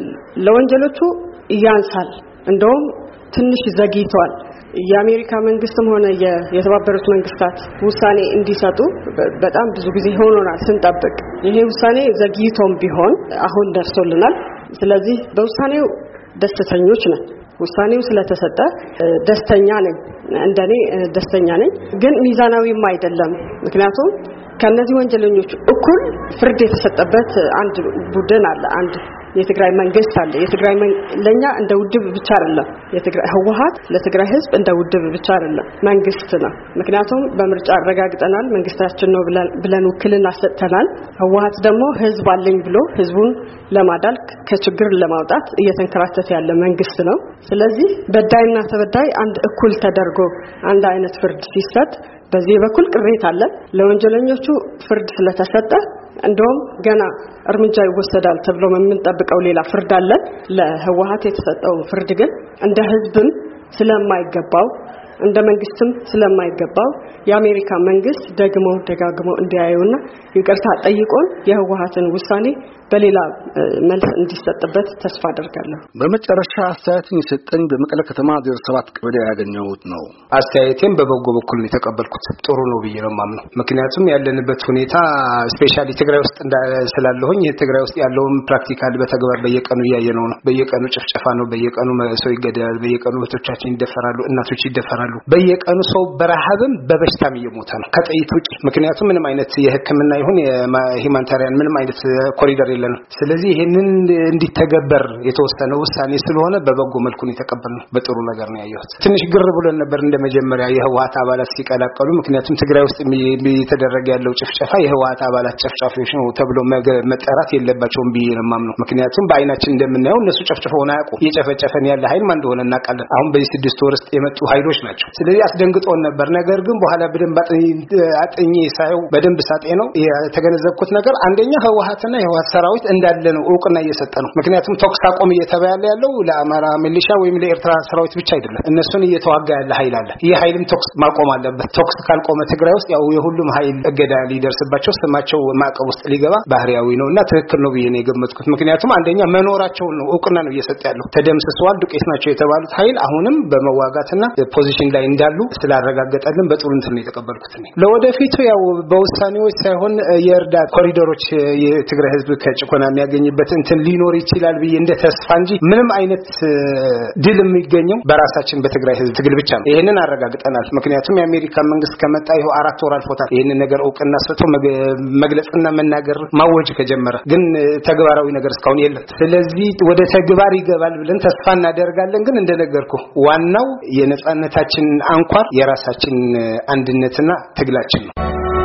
ለወንጀሎቹ ያንሳል፣ እንደውም ትንሽ ዘግይቷል። የአሜሪካ መንግስትም ሆነ የተባበሩት መንግስታት ውሳኔ እንዲሰጡ በጣም ብዙ ጊዜ ሆኖናል ስንጠብቅ። ይሄ ውሳኔ ዘግይቶም ቢሆን አሁን ደርሶልናል። ስለዚህ በውሳኔው ደስተኞች ነን። ውሳኔው ስለተሰጠ ደስተኛ ነኝ። እንደኔ ደስተኛ ነኝ። ግን ሚዛናዊም አይደለም። ምክንያቱም ከነዚህ ወንጀለኞች እኩል ፍርድ የተሰጠበት አንድ ቡድን አለ፣ አንድ የትግራይ መንግስት አለ። የትግራይ ለኛ እንደ ውድብ ብቻ አይደለም። የትግራይ ህወሓት ለትግራይ ህዝብ እንደ ውድብ ብቻ አይደለም፣ መንግስት ነው። ምክንያቱም በምርጫ አረጋግጠናል መንግስታችን ነው ብለን ውክልና ሰጥተናል። ህወሓት ደግሞ ህዝብ አለኝ ብሎ ህዝቡን ለማዳል ከችግር ለማውጣት እየተንከራተተ ያለ መንግስት ነው። ስለዚህ በዳይና ተበዳይ አንድ እኩል ተደርጎ አንድ አይነት ፍርድ ሲሰጥ በዚህ በኩል ቅሬታ አለ። ለወንጀለኞቹ ፍርድ ስለተሰጠ እንደውም ገና እርምጃ ይወሰዳል ተብሎ የምንጠብቀው ሌላ ፍርድ አለ። ለህወሓት የተሰጠው ፍርድ ግን እንደ ህዝብም ስለማይገባው እንደ መንግስትም ስለማይገባው የአሜሪካ መንግስት ደግሞ ደጋግሞ እንዲያዩና ይቅርታ ጠይቆን የህወሓትን ውሳኔ በሌላ መልስ እንዲሰጥበት ተስፋ አደርጋለሁ። በመጨረሻ አስተያየትን የሰጠኝ በመቀለ ከተማ ዜሮ ሰባት ቀበሌ ያገኘሁት ነው። አስተያየቴን በበጎ በኩል ነው የተቀበልኩት። ጥሩ ነው ብዬ ነው ማምነው። ምክንያቱም ያለንበት ሁኔታ ስፔሻሊ ትግራይ ውስጥ ስላለሁኝ ትግራይ ውስጥ ያለውን ፕራክቲካል በተግባር በየቀኑ ያየነው ነው። በየቀኑ ጭፍጨፋ ነው። በየቀኑ ሰው ይገደላል። በየቀኑ እህቶቻችን ይደፈራሉ፣ እናቶች ይደፈራሉ። በየቀኑ ሰው በረሃብም በበሽታም እየሞተ ነው ከጥይት ውጪ። ምክንያቱም ምንም አይነት የህክምና ይሁን የሂማንታሪያን ምንም አይነት ኮሪደር የለንም። ስለዚህ ይሄንን እንዲተገበር የተወሰነ ውሳኔ ስለሆነ በበጎ መልኩ ነው የተቀበልነው። በጥሩ ነገር ነው ያየሁት። ትንሽ ግር ብሎን ነበር እንደመጀመሪያ የህወሓት አባላት ሲቀላቀሉ። ምክንያቱም ትግራይ ውስጥ የሚተደረገ ያለው ጭፍጨፋ የህወሓት አባላት ጨፍጫፊዎች ነው ተብሎ መጠራት የለባቸውም ብዬ ነው የማምነው። ምክንያቱም በአይናችን እንደምናየው እነሱ ጨፍጭፈውን አያውቁ። እየጨፈጨፈን ያለ ኃይል ማን እንደሆነ እናውቃለን። አሁን በዚህ ስድስት ወር ውስጥ የመጡ ኃይሎች ናቸው። ስለዚህ አስደንግጦን ነበር። ነገር ግን በኋላ በደንብ አጥኚ ሳይው በደንብ ሳጤ ነው የተገነዘብኩት ነገር አንደኛ ህወሓትና የህወሓት ሰራዊት እንዳለ ነው እውቅና እየሰጠ ነው። ምክንያቱም ተኩስ አቆም እየተባለ ያለው ለአማራ ሚሊሻ ወይም ለኤርትራ ሰራዊት ብቻ አይደለም። እነሱን እየተዋጋ ያለ ኃይል አለ። ይህ ኃይልም ተኩስ ማቆም አለበት። ተኩስ ካልቆመ ትግራይ ውስጥ ያው የሁሉም ኃይል እገዳ ሊደርስባቸው ስማቸው ማዕቀብ ውስጥ ሊገባ ባህሪያዊ ነውና ትክክል ነው ብዬ ነው የገመትኩት። ምክንያቱም አንደኛ መኖራቸውን ነው እውቅና ነው እየሰጠ ያለው። ተደምስሰዋል ዱቄት ናቸው የተባሉት ኃይል አሁንም በመዋጋትና ፖዚሽን ላይ እንዳሉ ስላረጋገጠልን በጥሩ እንትን ነው የተቀበልኩት። ለወደፊቱ ያው በውሳኔዎች ሳይሆን የእርዳታ ኮሪዶሮች የትግራይ ህዝብ ከጭቆና የሚያገኝበት እንትን ሊኖር ይችላል ብዬ እንደ ተስፋ እንጂ ምንም አይነት ድል የሚገኘው በራሳችን በትግራይ ህዝብ ትግል ብቻ ነው። ይሄንን አረጋግጠናል። ምክንያቱም የአሜሪካ መንግስት ከመጣ ይኸው አራት ወር አልፎታል። ይሄንን ነገር እውቅና ሰጥቶ መግለጽና መናገር ማወጅ ከጀመረ ግን ተግባራዊ ነገር እስካሁን የለም። ስለዚህ ወደ ተግባር ይገባል ብለን ተስፋ እናደርጋለን። ግን እንደነገርኩ ዋናው የነጻነታችን አንኳር የራሳችን አንድነትና ትግላችን ነው።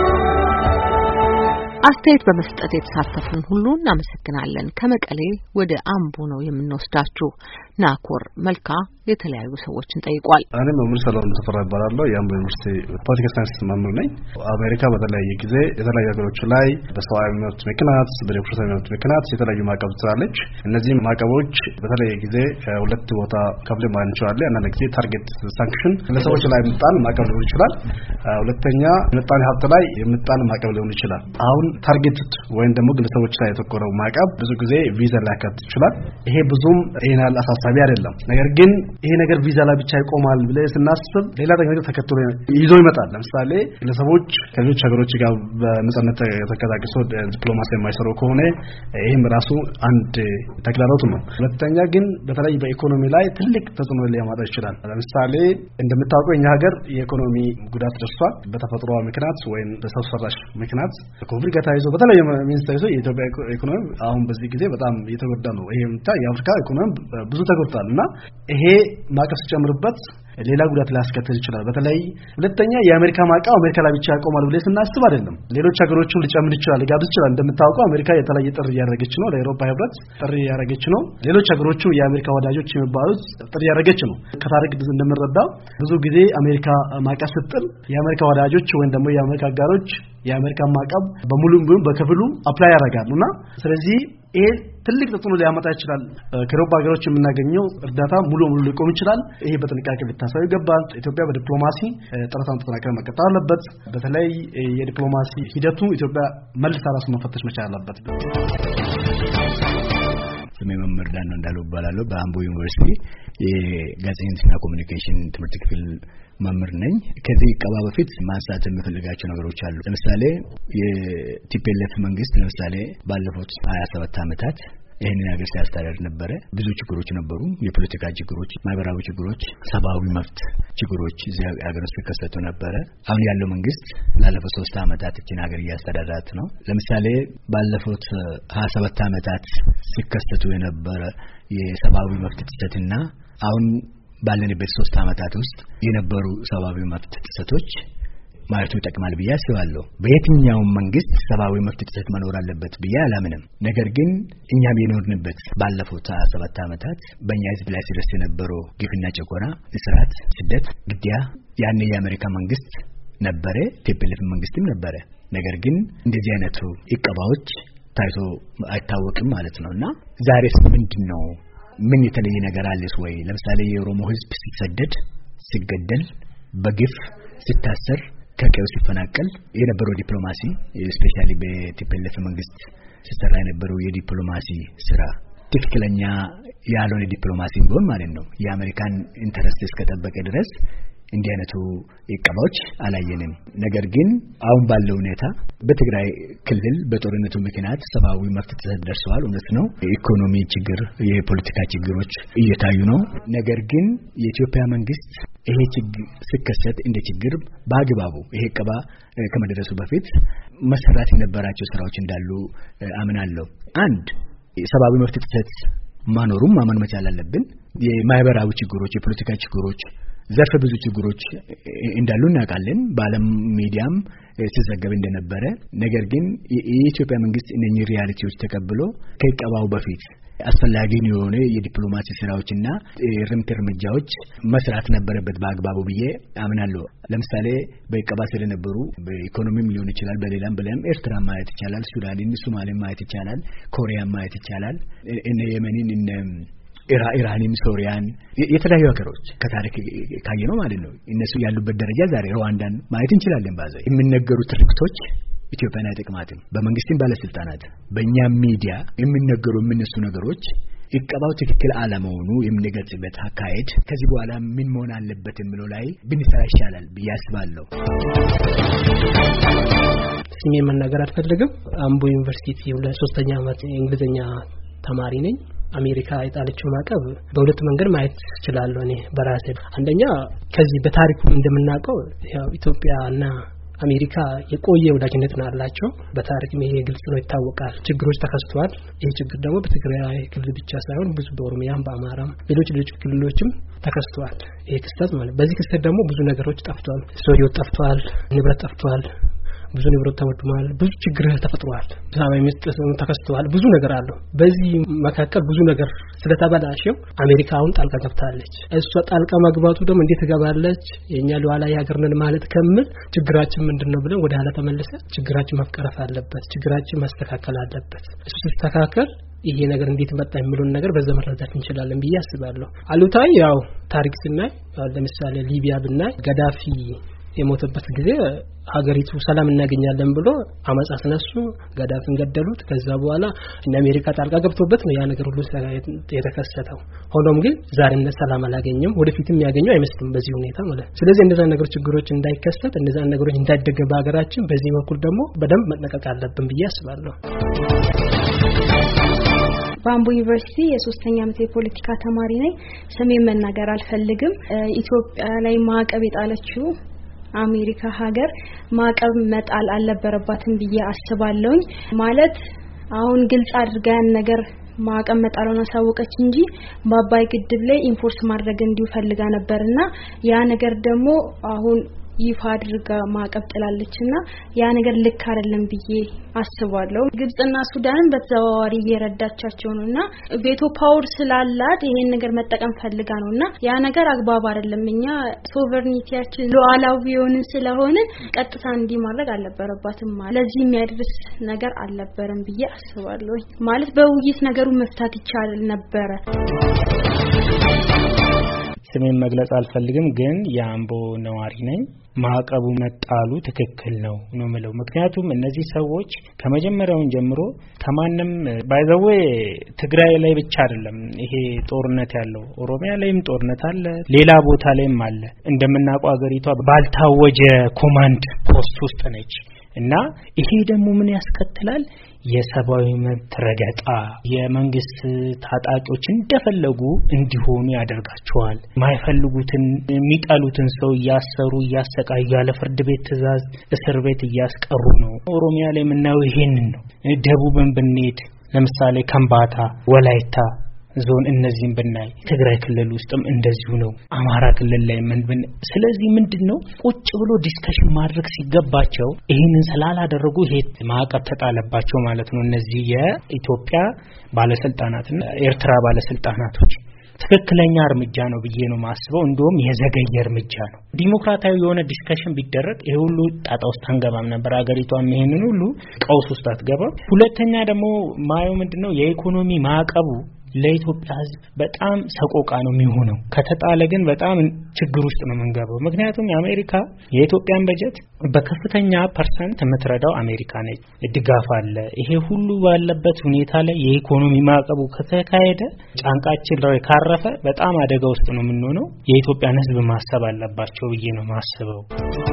አስተያየት በመስጠት የተሳተፉን ሁሉ እናመሰግናለን። ከመቀሌ ወደ አምቦ ነው የምንወስዳችሁ። ናኮር መልካ የተለያዩ ሰዎችን ጠይቋል። እኔ መምህር ሰለሞን ተፈራ እባላለሁ። የአምቦ ዩኒቨርሲቲ ፖለቲካ ሳይንስ መምህር ነኝ። አሜሪካ በተለያየ ጊዜ የተለያዩ ሀገሮች ላይ በሰብአዊ መብት ምክንያት በዲሞክራሲያዊ መብት ምክንያት የተለያዩ ማዕቀቦች ትላለች። እነዚህ ማዕቀቦች በተለያየ ጊዜ ሁለት ቦታ ከፍለ ማለት እንችላለን። አንዳንድ ጊዜ ታርጌት ሳንክሽን ለሰዎች ላይ ምጣን ማዕቀብ ሊሆን ይችላል። ሁለተኛ ምጣኔ ሀብት ላይ ምጣን ማዕቀብ ሊሆን ይችላል። አሁን ታርጌትድ ወይም ደግሞ ግለሰቦች ላይ የተቆረጠው ማዕቀብ ብዙ ጊዜ ቪዛ ሊያካትት ይችላል። ይሄ ብዙም ይሄን ያህል አሳሳቢ አይደለም። ነገር ግን ይሄ ነገር ቪዛ ላይ ብቻ ይቆማል ብለ ስናስብ ሌላ ነገር ተከትሎ ይዞ ይመጣል። ለምሳሌ ግለሰቦች ከሌሎች ሀገሮች ጋር በነጻነት ተከታቅሶ ዲፕሎማሲ የማይሰሩ ከሆነ ይሄም ራሱ አንድ ተግዳሮት ነው። ሁለተኛ ግን በተለይ በኢኮኖሚ ላይ ትልቅ ተጽዕኖ ሊያመጣ ይችላል። ለምሳሌ እንደምታውቀው እኛ ሀገር የኢኮኖሚ ጉዳት ደርሷል። በተፈጥሮ ምክንያት ወይም በሰው ሰራሽ ምክንያት ኮቪድ ጋር ታይዞ በተለይ ሚኒስትሩ የኢትዮጵያ ኢኮኖሚ አሁን በዚህ ጊዜ በጣም እየተጎዳ ነው። ይሄ ምታ የአፍሪካ ኢኮኖሚ ብዙ ተጎድቷልና ይሄ ማዕቀብ ሲጨምርበት ሌላ ጉዳት ሊያስከትል ይችላል። በተለይ ሁለተኛ የአሜሪካ ማዕቀብ አሜሪካ ላይ ብቻ ያቆማል ብለን ስናስብ አይደለም። ሌሎች ሀገሮችን ሊጨምር ይችላል፣ ሊጋብዝ ይችላል። እንደምታውቀው አሜሪካ የተለያየ ጥሪ ያደረገች ነው። ለአውሮፓ ህብረት ጥሪ ያደረገች ነው። ሌሎች ሀገሮች የአሜሪካ ወዳጆች የሚባሉት ጥሪ ያደረገች ነው። ከታሪክ እንደምንረዳው ብዙ ጊዜ አሜሪካ ማዕቀብ ስትጥል የአሜሪካ ወዳጆች ወይም ደግሞ የአሜሪካ አጋሮች የአሜሪካ ማዕቀብ በሙሉም ቢሆን በከፊሉ አፕላይ ያደርጋሉና ስለዚህ ይሄ ትልቅ ተጽዕኖ ሊያመጣ ይችላል። ከአውሮፓ ሀገሮች የምናገኘው እርዳታ ሙሉ ሙሉ ሊቆም ይችላል። ይሄ በጥንቃቄ ሊታሰብ ይገባል። ኢትዮጵያ በዲፕሎማሲ ጥረቷን ተጠናክራ መቀጠል አለበት። በተለይ የዲፕሎማሲ ሂደቱ ኢትዮጵያ መልሳ ራሱ መፈተሽ መቻል አለበት። ስሜ መምህር ዳነው እንዳለው እባላለሁ። በአምቦ ዩኒቨርሲቲ የጋዜጠኝነትና ኮሙኒኬሽን ትምህርት ክፍል መምህር ነኝ። ከዚህ ቀባ በፊት ማንሳት የምፈልጋቸው ነገሮች አሉ። ለምሳሌ የቲፒኤልኤፍ መንግስት ለምሳሌ ባለፉት ሀያ ሰባት ዓመታት ይሄንን ሀገር ሲያስተዳድር ነበረ። ብዙ ችግሮች ነበሩ፣ የፖለቲካ ችግሮች፣ ማህበራዊ ችግሮች፣ ሰብአዊ መብት ችግሮች እዚህ ሀገር ውስጥ ተከሰቱ ነበረ። አሁን ያለው መንግስት ላለፉት ሶስት አመታት እቺን ሀገር እያስተዳደራት ነው። ለምሳሌ ባለፉት ሀያ ሰባት አመታት ሲከሰቱ የነበረ የሰብአዊ መብት ጥሰትና አሁን ባለንበት ሶስት አመታት ውስጥ የነበሩ ሰብአዊ መብት ጥሰቶች ማለቱ ይጠቅማል ብዬ አስባለሁ። በየትኛው መንግስት ሰብአዊ መብት ጥሰት መኖር አለበት ብዬ አላምንም። ነገር ግን እኛም የኖርንበት ባለፉት ሀያ ሰባት አመታት በእኛ ህዝብ ላይ ሲደርስ የነበረው ግፍና ጭቆና፣ እስራት፣ ስደት፣ ግድያ ያኔ የአሜሪካ መንግስት ነበረ፣ ቲፒኤልኤፍ መንግስትም ነበረ። ነገር ግን እንደዚህ አይነቱ ኢቀባዎች ታይቶ አይታወቅም ማለት ነውና ዛሬስ ምንድነው? ምን የተለየ ነገር አለስ ወይ? ለምሳሌ የኦሮሞ ህዝብ ሲሰደድ፣ ሲገደል፣ በግፍ ሲታሰር፣ ከቀዩ ሲፈናቀል የነበረው ዲፕሎማሲ ስፔሻሊ በቲፒኤልኤፍ መንግስት ሲሰራ የነበረው የዲፕሎማሲ ስራ ትክክለኛ ያልሆነ ዲፕሎማሲ ቢሆን ማለት ነው የአሜሪካን ኢንተረስት እስከጠበቀ ድረስ እንዲህ አይነቱ ኢቀባዎች አላየንም። ነገር ግን አሁን ባለው ሁኔታ በትግራይ ክልል በጦርነቱ ምክንያት ሰብአዊ መብት ጥሰት ደርሰዋል። እውነት ነው። የኢኮኖሚ ችግር፣ የፖለቲካ ችግሮች እየታዩ ነው። ነገር ግን የኢትዮጵያ መንግስት ይሄ ችግር ሲከሰት እንደ ችግር በአግባቡ ይሄ ኢቀባ ከመድረሱ በፊት መሰራት የነበራቸው ስራዎች እንዳሉ አምናለሁ። አንድ ሰብአዊ መብት ጥሰት ማኖሩም ማመን መቻል አለብን። የማህበራዊ ችግሮች፣ የፖለቲካ ችግሮች፣ ዘርፈ ብዙ ችግሮች እንዳሉ እናውቃለን። በዓለም ሚዲያም ሲዘገብ እንደነበረ። ነገር ግን የኢትዮጵያ መንግስት እነኚህ ሪያሊቲዎች ተቀብሎ ከኢቀባው በፊት አስፈላጊ የሆነ የዲፕሎማሲ ስራዎችና የርምት እርምጃዎች መስራት ነበረበት በአግባቡ ብዬ አምናለሁ። ለምሳሌ በኢቀባ ስለነበሩ በኢኮኖሚም ሊሆን ይችላል፣ በሌላም በሌላም ኤርትራ ማየት ይቻላል፣ ሱዳንን፣ ሶማሌን ማየት ይቻላል፣ ኮሪያን ማየት ይቻላል፣ እነ የመንን፣ እነ ኢራንን፣ ሶሪያን የተለያዩ ሀገሮች ከታሪክ ካየነው ማለት ነው እነሱ ያሉበት ደረጃ ዛሬ ሩዋንዳን ማየት እንችላለን። ባዛ የሚነገሩ ትርክቶች ኢትዮጵያን አይጠቅማትም። በመንግስትም ባለስልጣናት በእኛ ሚዲያ የሚነገሩ የምነሱ ነገሮች ኢቀባው ትክክል አለመሆኑ የምንገልጽበት አካሄድ ከዚህ በኋላ ምን መሆን አለበት የሚለው ላይ ብንሰራ ይሻላል ብዬ አስባለሁ። ስሜ መናገር አልፈልግም። አምቦ ዩኒቨርሲቲ ለሶስተኛ አመት የእንግሊዝኛ ተማሪ ነኝ። አሜሪካ የጣለችው ማዕቀብ በሁለት መንገድ ማየት ይችላል። እኔ በራሴ አንደኛ ከዚህ በታሪኩ እንደምናውቀው ያው ኢትዮጵያና አሜሪካ የቆየ ወዳጅነት ነው ያላቸው። በታሪክም ይሄ ግልጽ ነው፣ ይታወቃል። ችግሮች ተከስተዋል። ይሄ ችግር ደግሞ በትግራይ ክልል ብቻ ሳይሆን ብዙ በኦሮሚያም በአማራም ሌሎች ሌሎች ክልሎችም ተከስተዋል። ይሄ ክስተት ማለት በዚህ ክስተት ደግሞ ብዙ ነገሮች ጠፍተዋል። ሰው ህይወት ጠፍተዋል፣ ንብረት ጠፍተዋል፣ ብዙ ንብረት ተወድሟል፣ ብዙ ችግር ተፈጥሯል፣ ሰማይ መስጠት ተከስተዋል፣ ብዙ ነገር አለው። በዚህ መካከል ብዙ ነገር ስለተበላሸው አሜሪካውን ጣልቃ ገብታለች። እሷ ጣልቃ መግባቱ ደግሞ እንዴት ተገባለች? የኛ ሉዓላዊ ሀገር ነን ማለት ከመል ችግራችን ምንድነው ብለን ወደ ኋላ ተመለሰ ችግራችን መፍቀረፍ አለበት፣ ችግራችን ማስተካከል አለበት። እሱ ሲስተካከል ይሄ ነገር እንዴት መጣ የሚሉን ነገር በዛ መረዳት እንችላለን ብዬ አስባለሁ። አሉታዊ ያው ታሪክ ስናይ ለምሳሌ ሊቢያ ብናይ ጋዳፊ የሞተበት ጊዜ ሀገሪቱ ሰላም እናገኛለን ብሎ አመጽ አስነሱ፣ ጋዳፊን ገደሉት። ከዛ በኋላ እነ አሜሪካ ጣልቃ ገብቶበት ነው ያ ነገር ሁሉ የተከሰተው። ሆኖም ግን ዛሬ እንደ ሰላም አላገኘም፣ ወደፊትም ያገኘው አይመስልም በዚህ ሁኔታ ማለት። ስለዚህ እንደዛ ነገር ችግሮች እንዳይከሰት፣ እንደዛ ነገሮች እንዳይደገም በሀገራችን በዚህ በኩል ደግሞ በደንብ መጠንቀቅ አለብን ብዬ አስባለሁ። በአምቦ ዩኒቨርሲቲ የሶስተኛ አመት የፖለቲካ ተማሪ ነኝ። ስሜን መናገር አልፈልግም። ኢትዮጵያ ላይ ማዕቀብ የጣለችው አሜሪካ ሀገር ማዕቀብ መጣል አልነበረባትም ብዬ አስባለሁ። ማለት አሁን ግልጽ አድርጋ ያን ነገር ማዕቀብ መጣሉን አሳወቀች እንጂ በአባይ ግድብ ላይ ኢንፎርስ ማድረግ እንዲፈልጋ ነበርና ያ ነገር ደግሞ አሁን ይፋ አድርጋ ማዕቀብ ጥላለችና ያ ነገር ልክ አይደለም ብዬ አስባለሁ። ግብጽና ሱዳንን በተዘዋዋሪ እየረዳቻቸው ነውና ቬቶ ፓወር ስላላት ይሄን ነገር መጠቀም ፈልጋ ነውና ያ ነገር አግባብ አይደለም። እኛ ሶቨርኒቲያችን ሉዓላዊውን ስለሆነ ቀጥታ እንዲ ማድረግ አልነበረባትም። ማለት ለዚህ የሚያደርስ ነገር አልነበረም ብዬ አስባለሁ። ማለት በውይይት ነገሩን መፍታት ይቻል ነበር። ስሜን መግለጽ አልፈልግም፣ ግን የአምቦ ነዋሪ ነኝ። ማዕቀቡ መጣሉ ትክክል ነው ነው ማለት። ምክንያቱም እነዚህ ሰዎች ከመጀመሪያው ጀምሮ ከማንም ባይዘው ትግራይ ላይ ብቻ አይደለም ይሄ ጦርነት ያለው፣ ኦሮሚያ ላይም ጦርነት አለ፣ ሌላ ቦታ ላይም አለ። እንደምናውቀው ሀገሪቷ ባልታወጀ ኮማንድ ፖስት ውስጥ ነች እና ይሄ ደግሞ ምን ያስከትላል? የሰብአዊ መብት ረገጣ የመንግስት ታጣቂዎች እንደፈለጉ እንዲሆኑ ያደርጋቸዋል። ማይፈልጉትን የሚጠሉትን ሰው ያሰሩ ያሰቃዩ ያለ ፍርድ ቤት ትዕዛዝ እስር ቤት ያስቀሩ ነው። ኦሮሚያ ላይ የምናየው ይሄንን ነው። ደቡብን ብንሄድ ለምሳሌ ከምባታ፣ ወላይታ ዞን እነዚህን ብናይ ትግራይ ክልል ውስጥም እንደዚሁ ነው። አማራ ክልል ላይ ምን ብን ስለዚህ ምንድነው ቁጭ ብሎ ዲስከሽን ማድረግ ሲገባቸው ይሄንን ስላላደረጉ ይሄ ማዕቀብ ተጣለባቸው ማለት ነው። እነዚህ የኢትዮጵያ ባለስልጣናትና ኤርትራ ባለስልጣናቶች ትክክለኛ እርምጃ ነው ብዬ ነው ማስበው። እንደውም የዘገየ እርምጃ ነው። ዲሞክራሲያዊ የሆነ ዲስከሽን ቢደረግ ይሄ ሁሉ ጣጣ ውስጥ አንገባም ነበር። አገሪቷም ይሄንን ሁሉ ቀውስ ውስጥ አትገባም። ሁለተኛ ደግሞ ማየው ምንድነው የኢኮኖሚ ማዕቀቡ ለኢትዮጵያ ሕዝብ በጣም ሰቆቃ ነው የሚሆነው። ከተጣለ ግን በጣም ችግር ውስጥ ነው የምንገባው። ምክንያቱም የአሜሪካ የኢትዮጵያን በጀት በከፍተኛ ፐርሰንት የምትረዳው አሜሪካ ነች። ድጋፍ አለ። ይሄ ሁሉ ባለበት ሁኔታ ላይ የኢኮኖሚ ማዕቀቡ ከተካሄደ ጫንቃችን ላይ ካረፈ በጣም አደጋ ውስጥ ነው የምንሆነው። የኢትዮጵያን ሕዝብ ማሰብ አለባቸው ብዬ ነው ማስበው።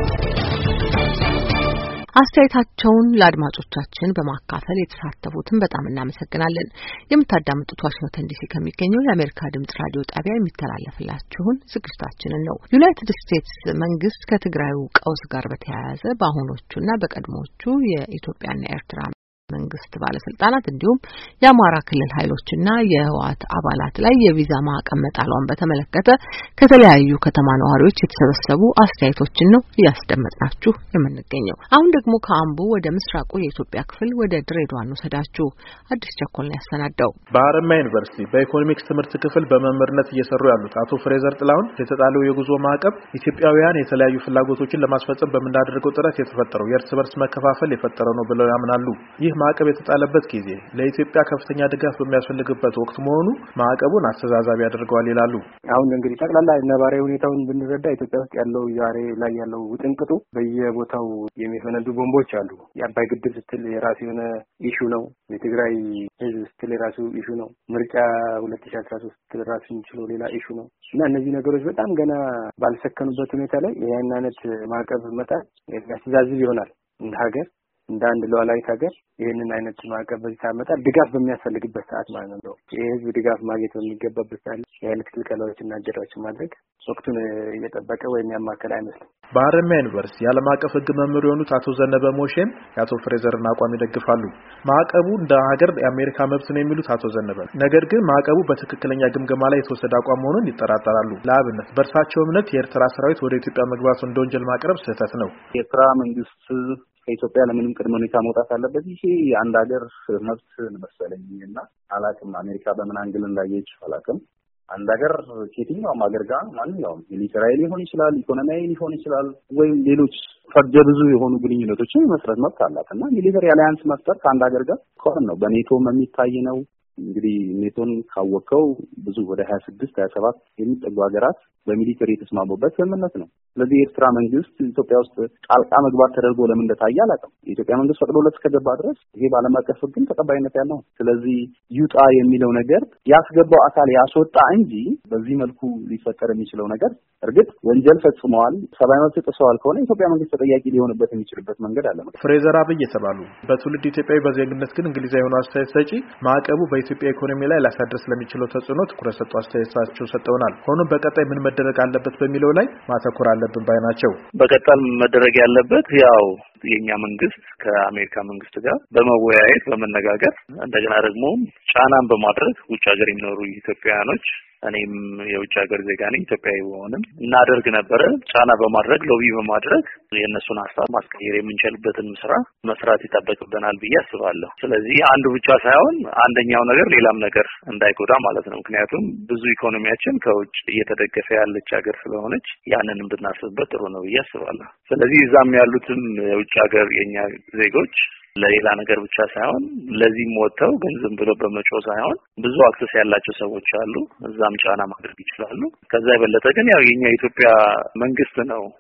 አስተያየታቸውን ለአድማጮቻችን በማካፈል የተሳተፉትን በጣም እናመሰግናለን። የምታዳምጡት ዋሽንግተን ዲሲ ከሚገኘው የአሜሪካ ድምጽ ራዲዮ ጣቢያ የሚተላለፍላችሁን ዝግጅታችንን ነው። ዩናይትድ ስቴትስ መንግስት ከትግራዩ ቀውስ ጋር በተያያዘ በአሁኖቹና በቀድሞቹ የኢትዮጵያና ኤርትራ መንግስት ባለስልጣናት እንዲሁም የአማራ ክልል ኃይሎችና የህወሓት አባላት ላይ የቪዛ ማዕቀብ መጣሏን በተመለከተ ከተለያዩ ከተማ ነዋሪዎች የተሰበሰቡ አስተያየቶችን ነው እያስደመጥናችሁ የምንገኘው። አሁን ደግሞ ከአምቦ ወደ ምስራቁ የኢትዮጵያ ክፍል ወደ ድሬዳዋ እንወስዳችሁ። አዲስ ቸኮል ነው ያሰናዳው። በሐረማያ ዩኒቨርሲቲ በኢኮኖሚክስ ትምህርት ክፍል በመምህርነት እየሰሩ ያሉት አቶ ፍሬዘር ጥላሁን የተጣለው የጉዞ ማዕቀብ ኢትዮጵያውያን የተለያዩ ፍላጎቶችን ለማስፈጸም በመናደርገው ጥረት የተፈጠረው የእርስ በርስ መከፋፈል የፈጠረው ነው ብለው ያምናሉ። ይህ ማዕቀብ የተጣለበት ጊዜ ለኢትዮጵያ ከፍተኛ ድጋፍ በሚያስፈልግበት ወቅት መሆኑ ማዕቀቡን አስተዛዛቢ ያደርገዋል ይላሉ። አሁን እንግዲህ ጠቅላላ ነባራዊ ሁኔታውን ብንረዳ ኢትዮጵያ ውስጥ ያለው ዛሬ ላይ ያለው ውጥንቅጡ በየቦታው የሚፈነዱ ቦምቦች አሉ። የአባይ ግድብ ስትል የራሱ የሆነ ኢሹ ነው። የትግራይ ህዝብ ስትል የራሱ ኢሹ ነው። ምርጫ ሁለት ሺህ አስራ ሶስት ስትል ራሱን ችሎ ሌላ ኢሹ ነው እና እነዚህ ነገሮች በጣም ገና ባልሰከኑበት ሁኔታ ላይ ይሄን አይነት ማዕቀብ መጣል የሚያስተዛዝብ ይሆናል እንደ ሀገር እንደ አንድ ሉዓላዊት ሀገር ይሄንን አይነት ማዕቀብ በዚህ ታመጣ ድጋፍ በሚያስፈልግበት ሰዓት ማለት ነው። የህዝብ ድጋፍ ማግኘት በሚገባበት ሰዓት የኃይል ክልከላዎችና እጀራዎችን ማድረግ ወቅቱን እየጠበቀ ወይም ያማከለ አይመስልም። በሐረማያ ዩኒቨርሲቲ የዓለም አቀፍ ህግ መምህር የሆኑት አቶ ዘነበ ሞሼም የአቶ ፍሬዘርን አቋም ይደግፋሉ። ማዕቀቡ እንደ ሀገር የአሜሪካ መብት ነው የሚሉት አቶ ዘነበ፣ ነገር ግን ማዕቀቡ በትክክለኛ ግምገማ ላይ የተወሰደ አቋም መሆኑን ይጠራጠራሉ። ለአብነት በእርሳቸው እምነት የኤርትራ ሰራዊት ወደ ኢትዮጵያ መግባቱ እንደ ወንጀል ማቅረብ ስህተት ነው። የኤርትራ መንግስት ከኢትዮጵያ ለምንም ቅድመ ሁኔታ መውጣት አለበት። ይሄ የአንድ ሀገር መብት መሰለኝና አላውቅም አሜሪካ በምን አንግል እንዳየች አላውቅም። አንድ ሀገር ከየትኛውም ሀገር ጋር ማንኛውም ሚሊተራዊ ሊሆን ይችላል፣ ኢኮኖሚያዊ ሊሆን ይችላል፣ ወይም ሌሎች ፈርጀ ብዙ የሆኑ ግንኙነቶችን መስረት መብት አላት እና ሚሊተሪ አላያንስ መፍጠር ከአንድ ሀገር ጋር ኮን ነው። በኔቶም የሚታይ ነው። እንግዲህ ኔቶን ካወቀው ብዙ ወደ ሀያ ስድስት ሀያ ሰባት የሚጠጉ ሀገራት በሚሊተሪ የተስማሙበት ስምምነት ነው። ስለዚህ የኤርትራ መንግስት ኢትዮጵያ ውስጥ ጣልቃ መግባት ተደርጎ ለምን እንደታየ አላውቅም። የኢትዮጵያ መንግስት ፈቅዶለት እስከገባ ድረስ ይሄ በዓለም አቀፍ ሕግም ተቀባይነት ያለው። ስለዚህ ይውጣ የሚለው ነገር ያስገባው አካል ያስወጣ እንጂ በዚህ መልኩ ሊፈጠር የሚችለው ነገር እርግጥ ወንጀል ፈጽመዋል፣ ሰብአዊ መብት ጥሰዋል ከሆነ የኢትዮጵያ መንግስት ተጠያቂ ሊሆንበት የሚችልበት መንገድ አለ። ፍሬዘር አብይ የተባሉ በትውልድ ኢትዮጵያዊ በዜግነት ግን እንግሊዛዊ የሆኑ አስተያየት ሰጪ ማዕቀቡ በኢትዮጵያ ኢኮኖሚ ላይ ሊያሳድር ስለሚችለው ተጽዕኖ ትኩረት ሰጥተው አስተያየታቸው ሰጥተውናል። ሆኖም በቀጣይ ምን መደረግ አለበት በሚለው ላይ ማተኮር አለብን ባይ ናቸው። በቀጣይ መደረግ ያለበት ያው የኛ መንግስት ከአሜሪካ መንግስት ጋር በመወያየት በመነጋገር እንደገና ደግሞ ጫናን በማድረግ ውጭ ሀገር የሚኖሩ ኢትዮጵያውያኖች እኔም የውጭ ሀገር ዜጋ ነኝ ኢትዮጵያዊ ሆነም እናደርግ ነበር ጫና በማድረግ ሎቢ በማድረግ የነሱን ሀሳብ ማስቀየር የምንችልበትን ስራ መስራት ይጠበቅብናል ብዬ አስባለሁ። ስለዚህ አንዱ ብቻ ሳይሆን አንደኛው ነገር ሌላም ነገር እንዳይጎዳ ማለት ነው። ምክንያቱም ብዙ ኢኮኖሚያችን ከውጭ እየተደገፈ ያለች ሀገር ስለሆነች ያንንም ብናስብበት ጥሩ ነው ብዬ አስባለሁ። ስለዚህ እዛም ያሉትም የውጭ ሀገር የኛ ዜጎች ለሌላ ነገር ብቻ ሳይሆን ለዚህም ወጥተው ገንዘብ ብለው በመጮህ ሳይሆን ብዙ አክሰስ ያላቸው ሰዎች አሉ፣ እዛም ጫና ማድረግ ይችላሉ። ከዛ የበለጠ ግን ያው የኛ የኢትዮጵያ መንግስት ነው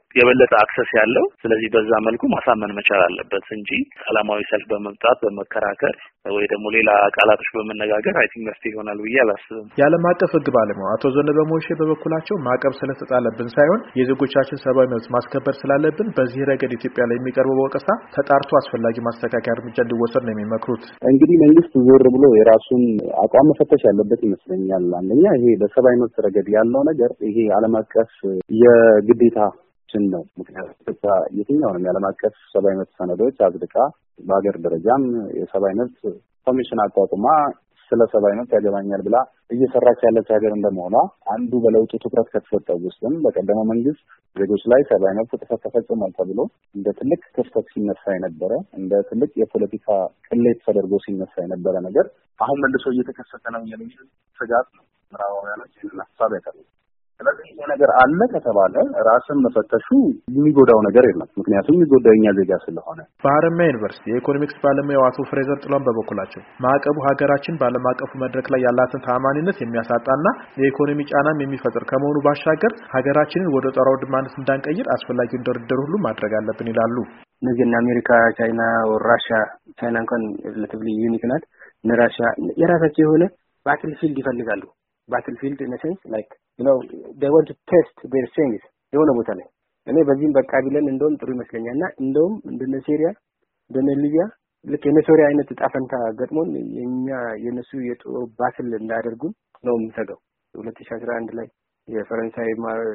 የበለጠ አክሰስ ያለው ስለዚህ በዛ መልኩ ማሳመን መቻል አለበት እንጂ ሰላማዊ ሰልፍ በመምጣት በመከራከር ወይ ደግሞ ሌላ ቃላቶች በመነጋገር አይ ቲንክ መፍትሄ ይሆናል ብዬ አላስብም። የዓለም አቀፍ ሕግ ባለሙያው አቶ ዘነበ ሞሼ በበኩላቸው ማዕቀብ ስለተጣለብን ሳይሆን የዜጎቻችን ሰብአዊ መብት ማስከበር ስላለብን በዚህ ረገድ ኢትዮጵያ ላይ የሚቀርበው ወቀሳ ተጣርቶ አስፈላጊ ማስተካከያ እርምጃ እንዲወሰድ ነው የሚመክሩት። እንግዲህ መንግስት ዞር ብሎ የራሱን አቋም መፈተሽ ያለበት ይመስለኛል። አንደኛ ይሄ በሰብአዊ መብት ረገድ ያለው ነገር ይሄ ዓለም አቀፍ የግዴታ ነው። ምክንያቱም የትኛውንም የዓለም አቀፍ ሰብአዊ መብት ሰነዶች አጽድቃ በሀገር ደረጃም የሰብአዊ መብት ኮሚሽን አቋቁማ ስለ ሰብአዊ መብት ያገባኛል ብላ እየሰራች ያለች ሀገር እንደመሆኗ አንዱ በለውጡ ትኩረት ከተሰጠው ውስጥም በቀደመው መንግስት ዜጎች ላይ ሰብአዊ መብት ጥሰት ተፈጽሟል ተብሎ እንደ ትልቅ ክስተት ሲነሳ የነበረ እንደ ትልቅ የፖለቲካ ቅሌት ተደርጎ ሲነሳ የነበረ ነገር አሁን መልሶ እየተከሰተ ነው የሚል ስጋት ነው ምዕራባውያኖች ይህንን ሀሳብ ያቀርቡ። ስለዚህ ይሄ ነገር አለ ከተባለ ራስን መፈተሹ የሚጎዳው ነገር የለም። ምክንያቱም የሚጎዳው የኛ ዜጋ ስለሆነ። በሐረማያ ዩኒቨርሲቲ የኢኮኖሚክስ ባለሙያው አቶ ፍሬዘር ጥላሁን በበኩላቸው ማዕቀቡ ሀገራችን በዓለም አቀፉ መድረክ ላይ ያላትን ተአማኒነት የሚያሳጣና የኢኮኖሚ ጫናም የሚፈጥር ከመሆኑ ባሻገር ሀገራችንን ወደ ጦር አውድማነት እንዳንቀይር አስፈላጊውን ድርድር ሁሉ ማድረግ አለብን ይላሉ። እነዚህ አሜሪካ፣ ቻይና፣ ራሽያ ቻይና እንኳን ሪሌቲቭሊ ዩኒክ ናት። ራሽያ የራሳቸው የሆነ ባትል ፊልድ ይፈልጋሉ። ባትል ፊልድ ኢን ሴንስ ላይክ you know they want to test their strengths የሆነ ቦታ ላይ እኔ በዚህም በቃ ቢለን እንደውም ጥሩ ይመስለኛልና እንደውም እንደነ ሲሪያ እንደነ ሊቢያ ልክ የነ ሶሪያ አይነት ጣፈንታ ገጥሞን የኛ የነሱ የጦር ባትል እንዳያደርጉን ነው የምሰጋው። ሁለት ሺህ አስራ አንድ ላይ የፈረንሳይ